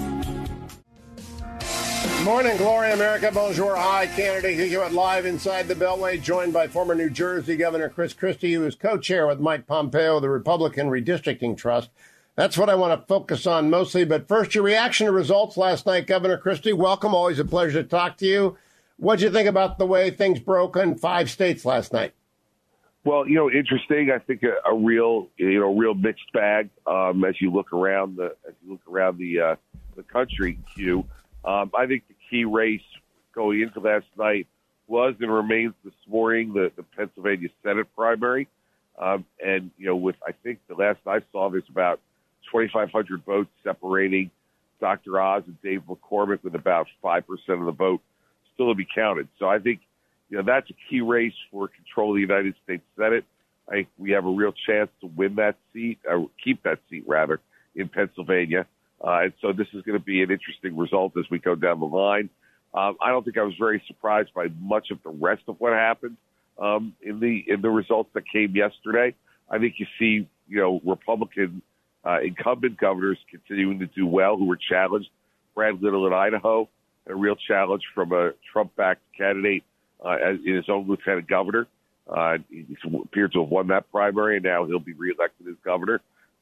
D: Morning, Glory, America. Bonjour. Hi, candidate Hewitt live inside the Beltway, joined by former New Jersey Governor Chris Christie, who is co-chair with Mike Pompeo of the Republican Redistricting Trust. That's what I want to focus on mostly. But first, your reaction to results last night, Governor Christie. Welcome. Always a pleasure to talk to you. What'd you think about the way things broke in 5 states last night?
H: Well, interesting. I think a real mixed bag as you look around the country, Hugh. I think the key race going into last night was and remains this morning the Pennsylvania Senate primary. And with I think the last I saw, there's about 2,500 votes separating Dr. Oz and Dave McCormick, with about 5% of the vote still to be counted. So I think that's a key race for control of the United States Senate. I think we have a real chance to win that seat, or keep that seat rather, in Pennsylvania. And so this is going to be an interesting result as we go down the line. I don't think I was very surprised by much of the rest of what happened in the results that came yesterday. I think you see, Republican incumbent governors continuing to do well who were challenged. Brad Little in Idaho, a real challenge from a Trump-backed candidate in his own lieutenant governor. He appeared to have won that primary, and now he'll be reelected as governor.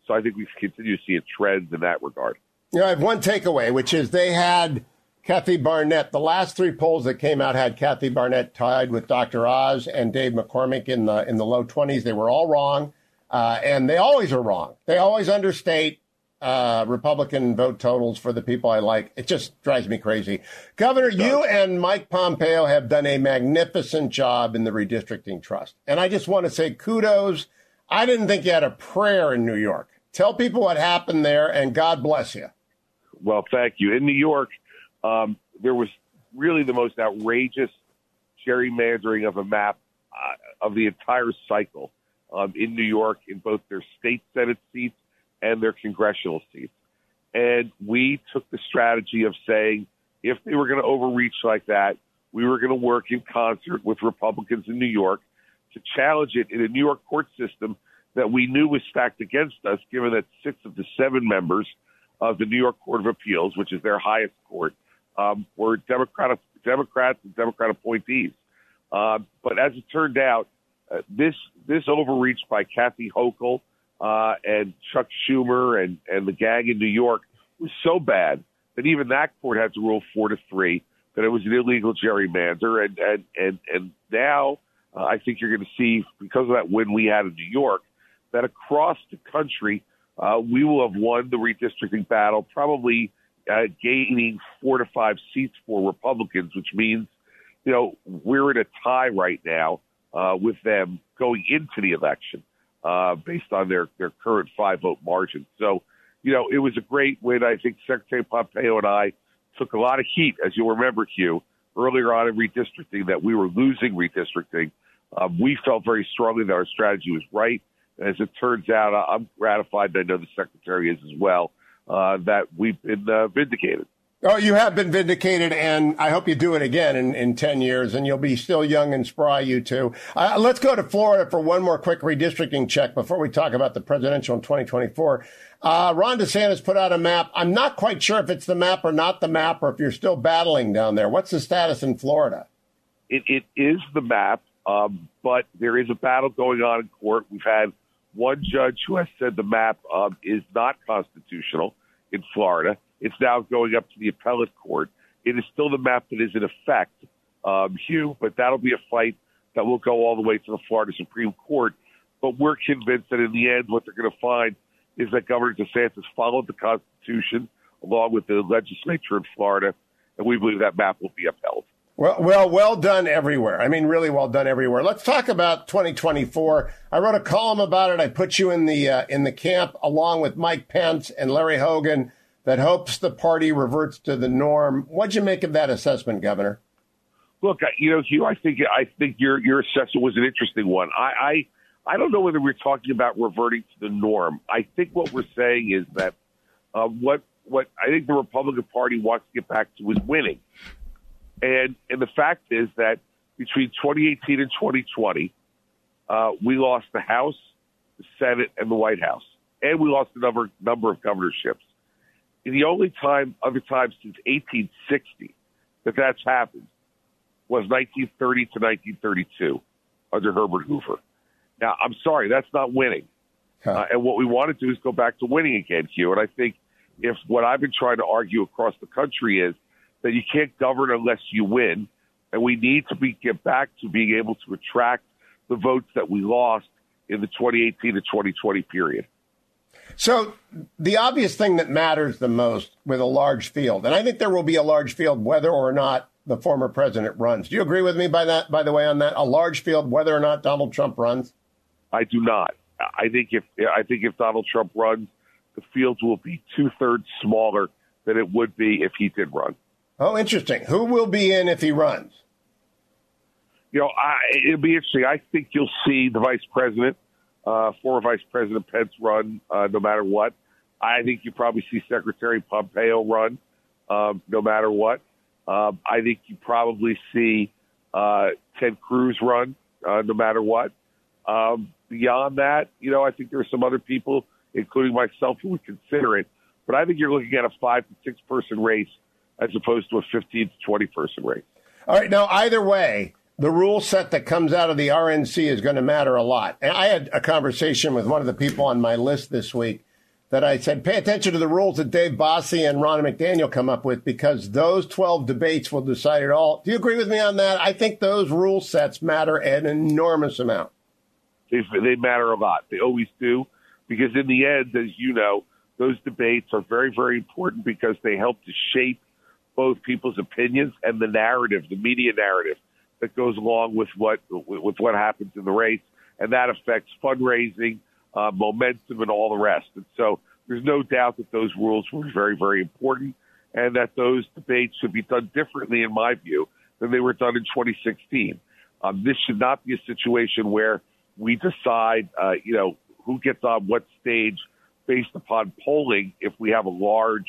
H: So I think we continue to see a trend in that regard.
D: You know, I have one takeaway, which is they had Kathy Barnett. The last three polls that came out had Kathy Barnett tied with Dr. Oz and Dave McCormick in the low 20s. They were all wrong, and they always are wrong. They always understate Republican vote totals for the people I like. It just drives me crazy. Governor, you and Mike Pompeo have done a magnificent job in the redistricting trust. And I just want to say kudos. I didn't think you had a prayer in New York. Tell people what happened there, and God bless you.
H: Well, thank you. In New York, there was really the most outrageous gerrymandering of a map of the entire cycle in New York in both their state Senate seats and their congressional seats. And we took the strategy of saying, if they were going to overreach like that, we were going to work in concert with Republicans in New York to challenge it in a New York court system that we knew was stacked against us, given that 6 of the 7 members of the New York Court of Appeals, which is their highest court, were Democrats and Democrat appointees. But as it turned out, this overreach by Kathy Hochul and Chuck Schumer and the gang in New York was so bad that even that court had to rule 4-3 that it was an illegal gerrymander. And now I think you're going to see, because of that win we had in New York, that across the country we will have won the redistricting battle, probably gaining 4 to 5 seats for Republicans, which means, you know, we're in a tie right now with them going into the election based on their current 5-vote margin. So, you know, it was a great win. I think Secretary Pompeo and I took a lot of heat, as you'll remember, Hugh, earlier on in redistricting, that we were losing redistricting. We felt very strongly that our strategy was right. As it turns out, I'm gratified, and I know the Secretary is as well, that we've been vindicated.
D: Oh, you have been vindicated, and I hope you do it again in 10 years, and you'll be still young and spry, you two. Let's go to Florida for one more quick redistricting check before we talk about the presidential in 2024. Ron DeSantis put out a map. I'm not quite sure if it's the map or not the map, or if you're still battling down there. What's the status in Florida?
H: It is the map, but there is a battle going on in court. We've had one judge who has said the map is not constitutional in Florida. It's now going up to the appellate court. It is still the map that is in effect, Hugh, but that'll be a fight that will go all the way to the Florida Supreme Court. But we're convinced that in the end, what they're going to find is that Governor DeSantis followed the Constitution along with the legislature in Florida, and we believe that map will be upheld.
D: Well done everywhere. I mean, really well done everywhere. Let's talk about 2024. I wrote a column about it. I put you in the camp along with Mike Pence and Larry Hogan that hopes the party reverts to the norm. What'd you make of that assessment, Governor?
H: Look, you know, Hugh, I think your assessment was an interesting one. I don't know whether we're talking about reverting to the norm. I think what we're saying is that what I think the Republican Party wants to get back to is winning. And the fact is that between 2018 and 2020, we lost the House, the Senate, and the White House. And we lost a number of governorships. And the only other time since 1860 that's happened was 1930 to 1932 under Herbert Hoover. Now, I'm sorry, that's not winning. And what we want to do is go back to winning again, Hugh. And I think if what I've been trying to argue across the country is that you can't govern unless you win, and we need to get back to being able to attract the votes that we lost in the 2018 to 2020 period.
D: So the obvious thing that matters the most with a large field, and I think there will be a large field whether or not the former president runs. Do you agree with me by the way, on that? A large field whether or not Donald Trump runs?
H: I do not. I think if Donald Trump runs, the field will be 2/3 smaller than it would be if he did run.
D: Oh, interesting. Who will be in if he runs?
H: You know, it'll be interesting. I think you'll see the vice president, former Vice President Pence run no matter what. I think you probably see Secretary Pompeo run no matter what. I think you probably see Ted Cruz run no matter what. Beyond that, you know, I think there are some other people, including myself, who would consider it. But I think you're looking at a 5 to 6 person race as opposed to a 15 to 20 person race.
D: All right. Now, either way, the rule set that comes out of the RNC is going to matter a lot. And I had a conversation with one of the people on my list this week, that I said, pay attention to the rules that Dave Bossie and Ronna McDaniel come up with, because those 12 debates will decide it all. Do you agree with me on that? I think those rule sets matter an enormous amount.
H: They matter a lot. They always do, because in the end, as you know, those debates are very, very important because they help to shape both people's opinions and the narrative, the media narrative that goes along with what happens in the race, and that affects fundraising, momentum, and all the rest. And so there's no doubt that those rules were very, very important, and that those debates should be done differently, in my view, than they were done in 2016. This should not be a situation where we decide, who gets on what stage based upon polling if we have a large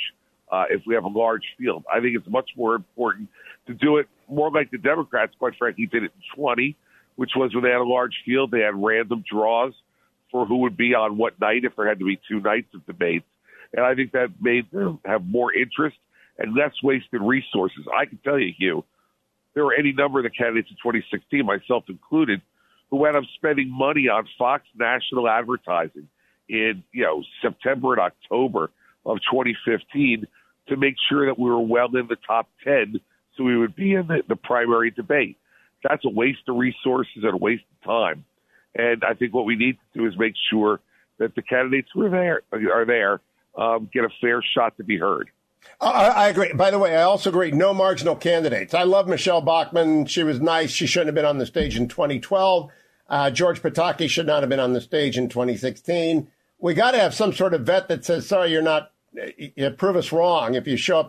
H: field. I think it's much more important to do it more like the Democrats, quite frankly, did it in 20, which was when they had a large field. They had random draws for who would be on what night if there had to be 2 nights of debates. And I think that made them have more interest and less wasted resources. I can tell you, Hugh, there were any number of the candidates in 2016, myself included, who wound up spending money on Fox national advertising in, September and October of 2015 to make sure that we were well in the top 10 so we would be in the primary debate. That's a waste of resources and a waste of time. And I think what we need to do is make sure that the candidates who are there get a fair shot to be heard.
D: I agree. By the way, I also agree, no marginal candidates. I love Michelle Bachmann. She was nice. She shouldn't have been on the stage in 2012. George Pataki should not have been on the stage in 2016. We got to have some sort of vet that says, sorry, you prove us wrong. If you show up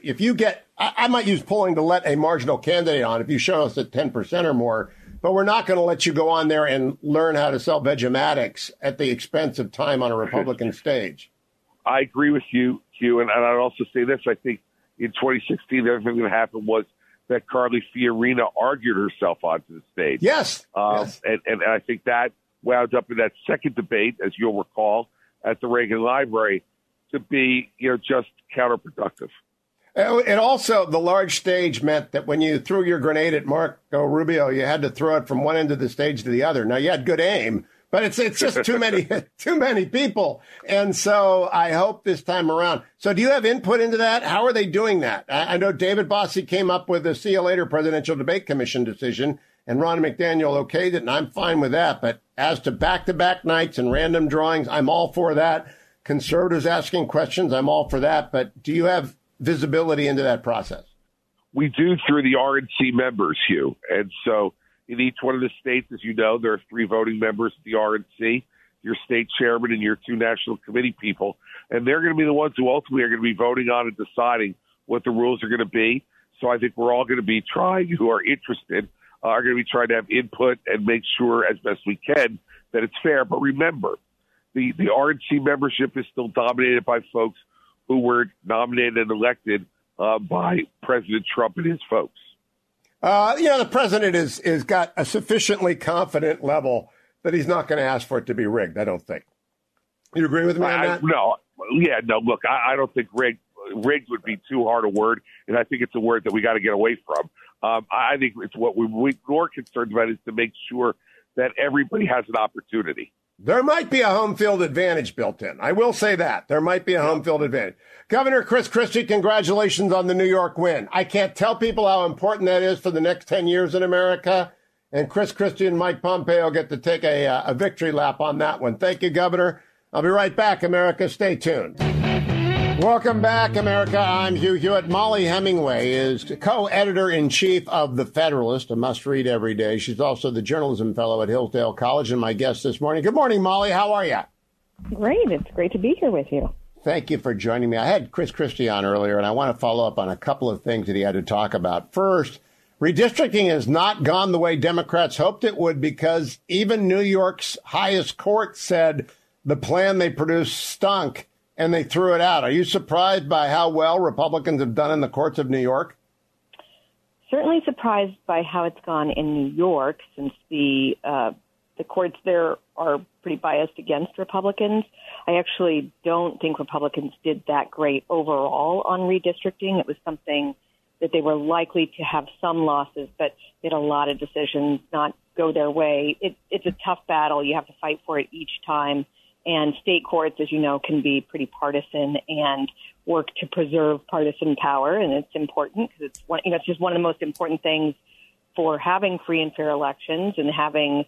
D: I might use polling to let a marginal candidate on if you show us at 10% or more, but we're not going to let you go on there and learn how to sell Vegematics at the expense of time on a Republican stage.
H: I agree with you, Hugh, and I'd also say this. I think in 2016, the other thing that happened was that Carly Fiorina argued herself onto the stage.
D: Yes.
H: And I think that wound up in that second debate, as you'll recall, at the Reagan Library, to be, just counterproductive.
D: And also, the large stage meant that when you threw your grenade at Marco Rubio, you had to throw it from one end of the stage to the other. Now, you had good aim, but it's just too many people. And so I hope this time around. So do you have input into that? How are they doing that? I know David Bossie came up with the See You Later Presidential Debate Commission decision, and Ronna McDaniel okayed it, and I'm fine with that. But as to back-to-back nights and random drawings, I'm all for that. Conservatives asking questions, I'm all for that. But do you have visibility into that process?
H: We do through the RNC members, Hugh. And so in each one of the states, as you know, there are 3 voting members of the RNC, your state chairman and your 2 national committee people. And they're going to be the ones who ultimately are going to be voting on and deciding what the rules are going to be. So I think we're all going to be who are interested, are going to be trying to have input and make sure as best we can that it's fair. But remember, the RNC membership is still dominated by folks who were nominated and elected by President Trump and his folks.
D: The president is got a sufficiently confident level that he's not going to ask for it to be rigged, I don't think. You agree with me on that?
H: No. Yeah, no, look, I don't think rigged would be too hard a word, and I think it's a word that we got to get away from. I think it's what we're more concerned about is to make sure that everybody has an opportunity.
D: There might be a home field advantage built in. I will say that. There might be a home field advantage. Governor Chris Christie, congratulations on the New York win. I can't tell people how important that is for the next 10 years in America. And Chris Christie and Mike Pompeo get to take a victory lap on that one. Thank you, Governor. I'll be right back, America. Stay tuned. Welcome back, America. I'm Hugh Hewitt. Molly Hemingway is co-editor-in-chief of The Federalist, a must-read every day. She's also the journalism fellow at Hillsdale College and my guest this morning. Good morning, Molly. How are you?
I: Great. It's great to be here with you.
D: Thank you for joining me. I had Chris Christie on earlier, and I want to follow up on a couple of things that he had to talk about. First, redistricting has not gone the way Democrats hoped it would because even New York's highest court said the plan they produced stunk. And they threw it out. Are you surprised by how well Republicans have done in the courts of New York?
I: Certainly surprised by how it's gone in New York, since the courts there are pretty biased against Republicans. I actually don't think Republicans did that great overall on redistricting. It was something that they were likely to have some losses, but they had a lot of decisions not go their way. It's a tough battle. You have to fight for it each time. And state courts, as you know, can be pretty partisan and work to preserve partisan power. And it's important because it's just one of the most important things for having free and fair elections and having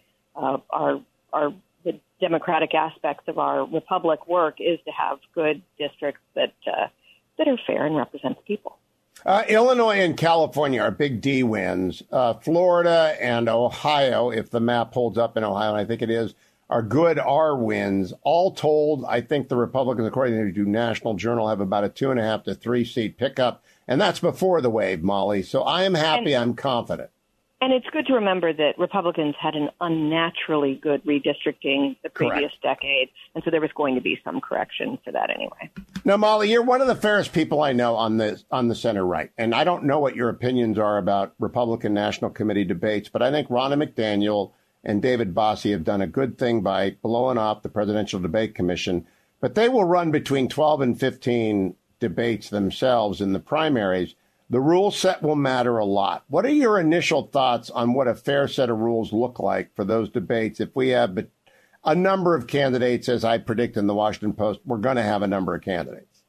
I: the democratic aspects of our republic work is to have good districts that are fair and represent the people.
D: Illinois and California are big D wins. Florida and Ohio, if the map holds up in Ohio, and I think it is, are good R wins. All told, I think the Republicans, according to National Journal, have about a 2.5 to 3 seat pickup. And that's before the wave, Molly. So I am happy. I'm confident.
I: And it's good to remember that Republicans had an unnaturally good redistricting the previous decade. And so there was going to be some correction for that anyway.
D: Now, Molly, you're one of the fairest people I know on the center right. And I don't know what your opinions are about Republican National Committee debates, but I think Ronna McDaniel and David Bossie have done a good thing by blowing off the Presidential Debate Commission. But they will run between 12 and 15 debates themselves in the primaries. The rule set will matter a lot. What are your initial thoughts on what a fair set of rules look like for those debates? If we have a number of candidates, as I predict in the Washington Post, we're going to have a number of candidates.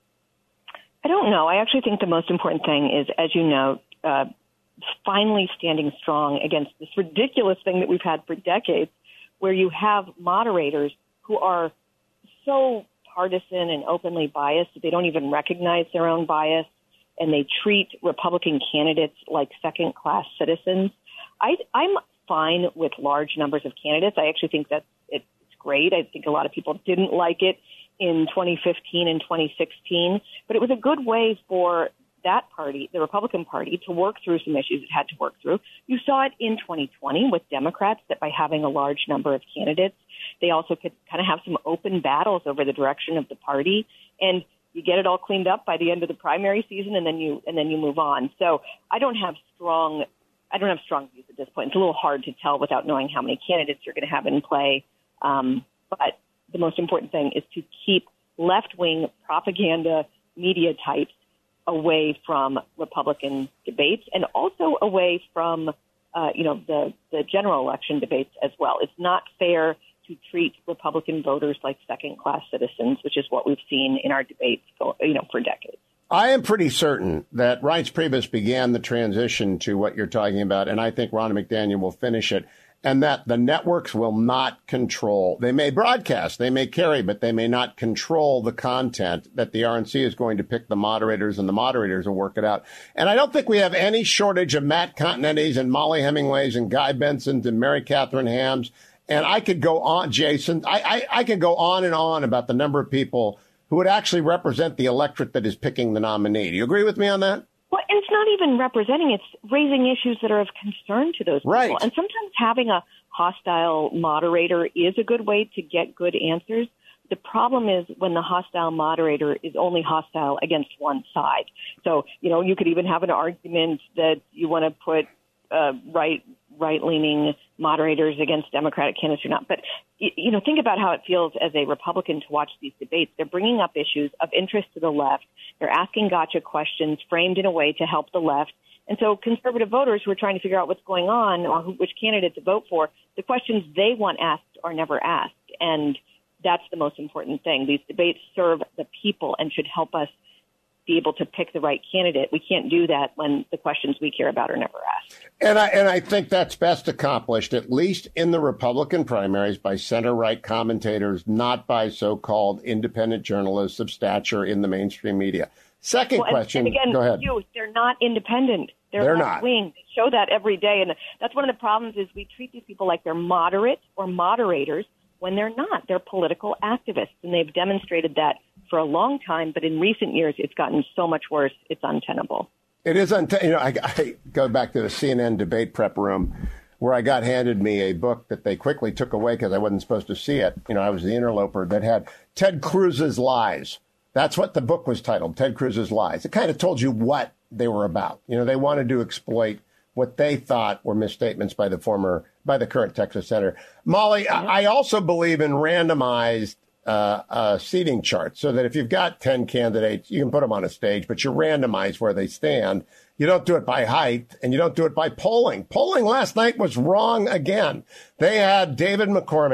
I: I don't know. I actually think the most important thing is, as you know, finally standing strong against this ridiculous thing that we've had for decades, where you have moderators who are so partisan and openly biased that they don't even recognize their own bias. And they treat Republican candidates like second-class citizens. I'm fine with large numbers of candidates. I actually think that it's great. I think a lot of people didn't like it in 2015 and 2016, but it was a good way for that party, the Republican Party, to work through some issues it had to work through. You saw it in 2020 with Democrats, that by having a large number of candidates, they also could kind of have some open battles over the direction of the party. And you get it all cleaned up by the end of the primary season, and then you move on. So I don't have strong views at this point. It's a little hard to tell without knowing how many candidates you're going to have in play. But the most important thing is to keep left-wing propaganda media types away from Republican debates, and also away from the general election debates as well. It's not fair to treat Republican voters like second-class citizens, which is what we've seen in our debates, for decades.
D: I am pretty certain that Reince Priebus began the transition to what you're talking about, and I think Ronna McDaniel will finish it, and that the networks will not control. They may broadcast, they may carry, but they may not control the content, that the RNC is going to pick the moderators, and the moderators will work it out. And I don't think we have any shortage of Matt Continetti's and Molly Hemingways and Guy Benson's and Mary Catherine Ham's. And I could go on, Jason, I could go on and on about the number of people who would actually represent the electorate that is picking the nominee. Do you agree with me on that?
I: Well, it's not even representing, it's raising issues that are of concern to those people.
D: Right.
I: And sometimes having a hostile moderator is a good way to get good answers. The problem is when the hostile moderator is only hostile against one side. So, you could even have an argument that you want to put right-leaning moderators against Democratic candidates or not. But, think about how it feels as a Republican to watch these debates. They're bringing up issues of interest to the left. They're asking gotcha questions framed in a way to help the left. And so conservative voters who are trying to figure out what's going on or which candidate to vote for, the questions they want asked are never asked. And that's the most important thing. These debates serve the people and should help us be able to pick the right candidate. We can't do that when the questions we care about are never asked.
D: And I think that's best accomplished, at least in the Republican primaries, by center-right commentators, not by so-called independent journalists of stature in the mainstream media. Second question.
I: And again,
D: go ahead.
I: They're not independent. They're left-wing. They show that every day. And that's one of the problems is we treat these people like they're moderate or moderators when they're not. They're political activists, and they've demonstrated that for a long time. But in recent years, it's gotten so much worse, it's untenable.
D: It is untenable. I go back to the CNN debate prep room where I got handed me a book that they quickly took away because I wasn't supposed to see it. I was the interloper that had Ted Cruz's Lies. That's what the book was titled, Ted Cruz's Lies. It kind of told you what they were about. They wanted to exploit what they thought were misstatements by the current Texas senator. Molly, I also believe in randomized seating charts so that if you've got 10 candidates, you can put them on a stage, but you randomize where they stand. You don't do it by height, and you don't do it by polling. Polling last night was wrong again. They had David McCormick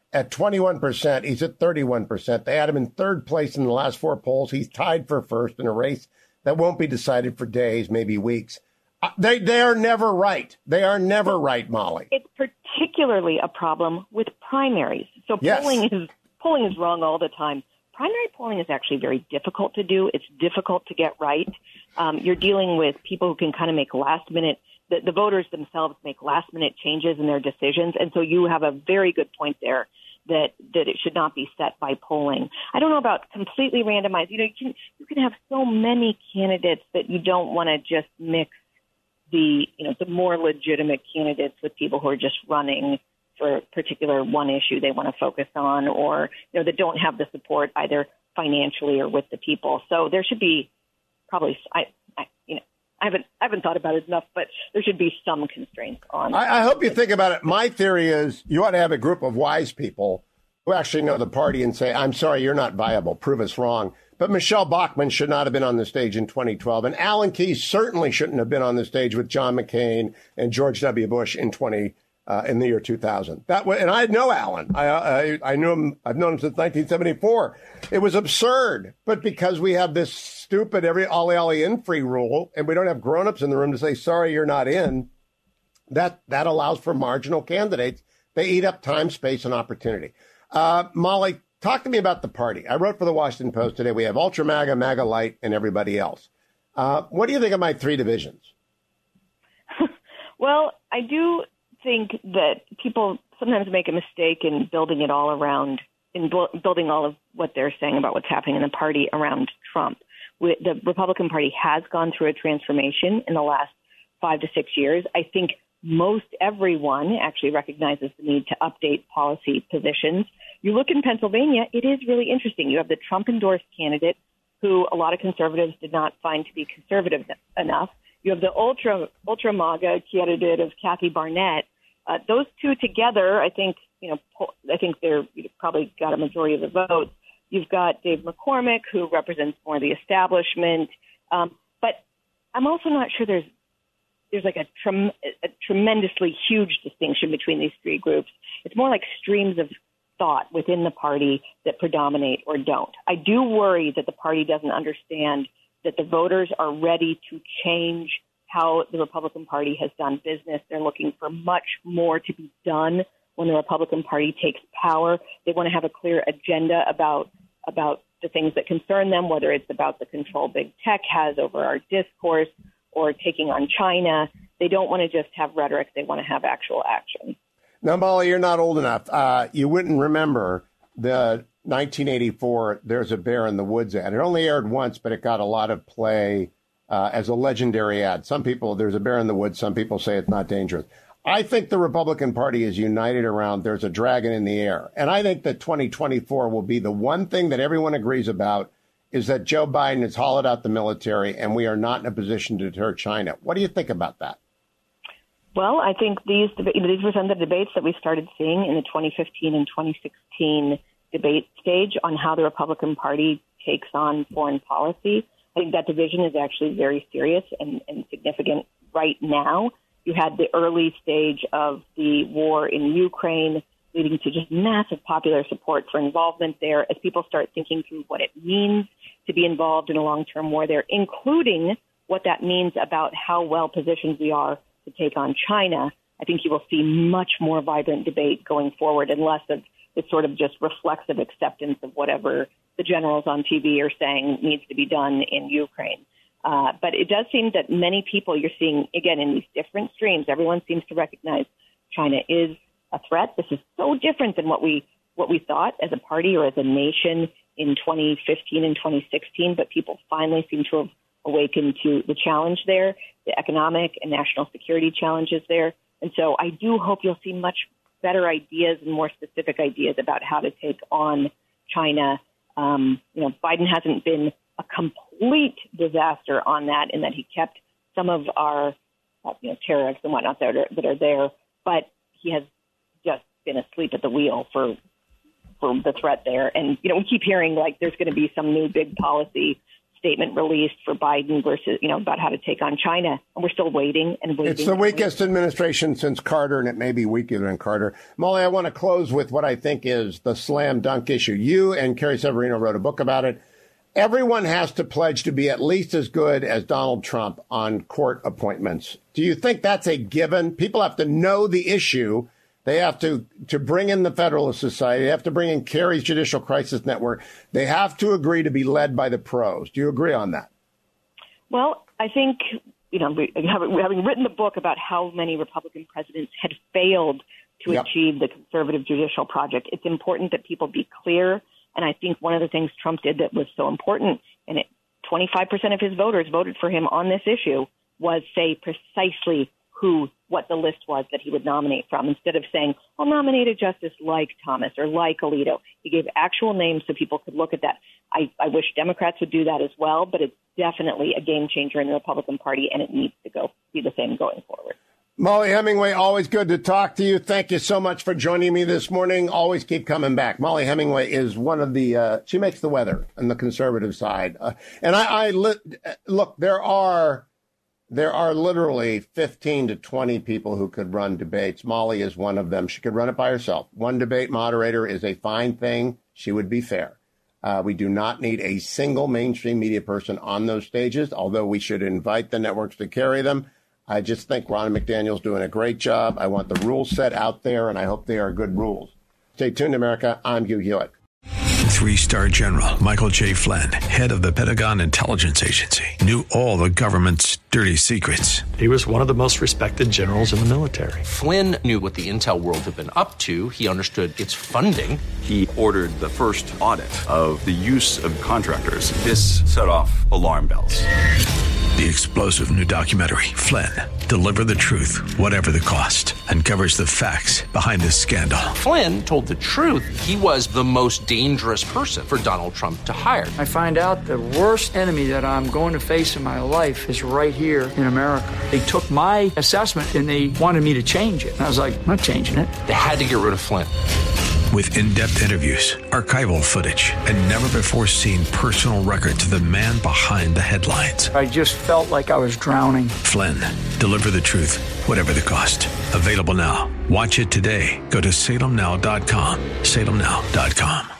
D: at 21%. He's at 31%. They had him in third place in the last 4 polls. He's tied for first in a race that won't be decided for days, maybe weeks. They are never right. They are never right, Molly.
I: It's particularly a problem with primaries. So
D: Yes.
I: polling is wrong all the time. Primary polling is actually very difficult to do. It's difficult to get right. You're dealing with people who can kind of make last-minute the voters themselves make last-minute changes in their decisions, and so you have a very good point there that it should not be set by polling. I don't know about completely randomized. You can have so many candidates that you don't want to just mix the more legitimate candidates with people who are just running for a particular one issue they want to focus on, or that don't have the support either financially or with the people. So there should be probably I haven't thought about it enough, but there should be some constraints on.
D: I hope you think about it. My theory is you ought to have a group of wise people who actually know the party and say, I'm sorry, you're not viable. Prove us wrong. But Michelle Bachmann should not have been on the stage in 2012. And Alan Keyes certainly shouldn't have been on the stage with John McCain and George W. Bush in the year 2000. And I know Alan. I knew him. I've known him since 1974. It was absurd. But because we have this stupid ollie in free rule, and we don't have grown-ups in the room to say, sorry, you're not in, that allows for marginal candidates. They eat up time, space, and opportunity. Molly, talk to me about the party. I wrote for the Washington Post today. We have Ultra MAGA, MAGA Light, and everybody else. What do you think of my 3 divisions?
I: Well, I do think that people sometimes make a mistake in building it all around, building all of what they're saying about what's happening in the party around Trump. The Republican Party has gone through a transformation in the last 5 to 6 years. I think most everyone actually recognizes the need to update policy positions. You look in Pennsylvania, it is really interesting. You have the Trump-endorsed candidate who a lot of conservatives did not find to be conservative enough. You have the ultra MAGA candidate of Kathy Barnett. Those two together, I think they're probably got a majority of the votes. You've got Dave McCormick, who represents more of the establishment. But I'm also not sure there's like a tremendously huge distinction between these 3 groups. It's more like streams of thought within the party that predominate or don't. I do worry that the party doesn't understand that the voters are ready to change how the Republican Party has done business. They're looking for much more to be done when the Republican Party takes power. They want to have a clear agenda about the things that concern them, whether it's about the control big tech has over our discourse or taking on China. They don't want to just have rhetoric. They want to have actual action.
D: Now, Molly, you're not old enough. You wouldn't remember the 1984 There's a Bear in the Woods ad. It only aired once, but it got a lot of play as a legendary ad. Some people, there's a bear in the woods. Some people say it's not dangerous. I think the Republican Party is united around there's a dragon in the air. And I think that 2024 will be the one thing that everyone agrees about is that Joe Biden has hollowed out the military and we are not in a position to deter China. What do you think about that?
I: Well, I think these were some of the debates that we started seeing in the 2015 and 2016 debate stage on how the Republican Party takes on foreign policy. I think that division is actually very serious and significant right now. You had the early stage of the war in Ukraine leading to just massive popular support for involvement there as people start thinking through what it means to be involved in a long-term war there, including what that means about how well positioned we are to take on China. I think you will see much more vibrant debate going forward and less of this sort of just reflexive acceptance of whatever the generals on TV are saying needs to be done in Ukraine. But it does seem that many people you're seeing, again, in these different streams, everyone seems to recognize China is a threat. This is so different than what we thought as a party or as a nation in 2015 and 2016, but people finally seem to have awakened to the challenge there, the economic and national security challenges there. And so I do hope you'll see much better ideas and more specific ideas about how to take on China. Biden hasn't been a complete disaster on that in that he kept some of our tariffs and whatnot that are there, but he has just been asleep at the wheel for the threat there. And, we keep hearing like there's going to be some new big policy statement released for Biden versus, about how to take on China. And we're still waiting and waiting.
D: It's the weakest administration since Carter, and it may be weaker than Carter. Molly, I want to close with what I think is the slam dunk issue. You and Carrie Severino wrote a book about it. Everyone has to pledge to be at least as good as Donald Trump on court appointments. Do you think that's a given? People have to know the issue. They have to bring in the Federalist Society. They have to bring in Kerry's Judicial Crisis Network. They have to agree to be led by the pros. Do you agree on that?
I: Well, I think, having written the book about how many Republican presidents had failed to achieve the conservative judicial project, it's important that people be clear. And I think one of the things Trump did that was so important, and 25% of his voters voted for him on this issue, was say precisely what the list was that he would nominate from, instead of saying, I'll nominate a justice like Thomas or like Alito. He gave actual names so people could look at that. I wish Democrats would do that as well, but it's definitely a game changer in the Republican Party, and it needs to be the same going forward.
D: Molly Hemingway, always good to talk to you. Thank you so much for joining me this morning. Always keep coming back. Molly Hemingway is one of the, she makes the weather on the conservative side. Look, there are literally 15 to 20 people who could run debates. Molly is one of them. She could run it by herself. One debate moderator is a fine thing. She would be fair. We do not need a single mainstream media person on those stages, although we should invite the networks to carry them. I just think Ronna McDaniel's doing a great job. I want the rules set out there, and I hope they are good rules. Stay tuned, America. I'm Hugh Hewitt.
A: 3-star General Michael J. Flynn, head of the Pentagon Intelligence Agency, knew all the government's dirty secrets.
J: He was one of the most respected generals in the military.
B: Flynn knew what the intel world had been up to. He understood its funding.
C: He ordered the first audit of the use of contractors. This set off alarm bells.
A: The explosive new documentary, Flynn, Deliver the Truth, Whatever the Cost, uncovers the facts behind this scandal.
B: Flynn told the truth. He was the most dangerous person for Donald Trump to hire.
K: I find out the worst enemy that I'm going to face in my life is right here in America. They took my assessment and they wanted me to change it. And I was like, I'm not changing it.
B: They had to get rid of Flynn.
A: With in-depth interviews, archival footage, and never-before-seen personal records of the man behind the headlines.
K: I just felt like I was drowning.
A: Flynn, Deliver the Truth, Whatever the Cost. Available now. Watch it today. Go to salemnow.com. salemnow.com.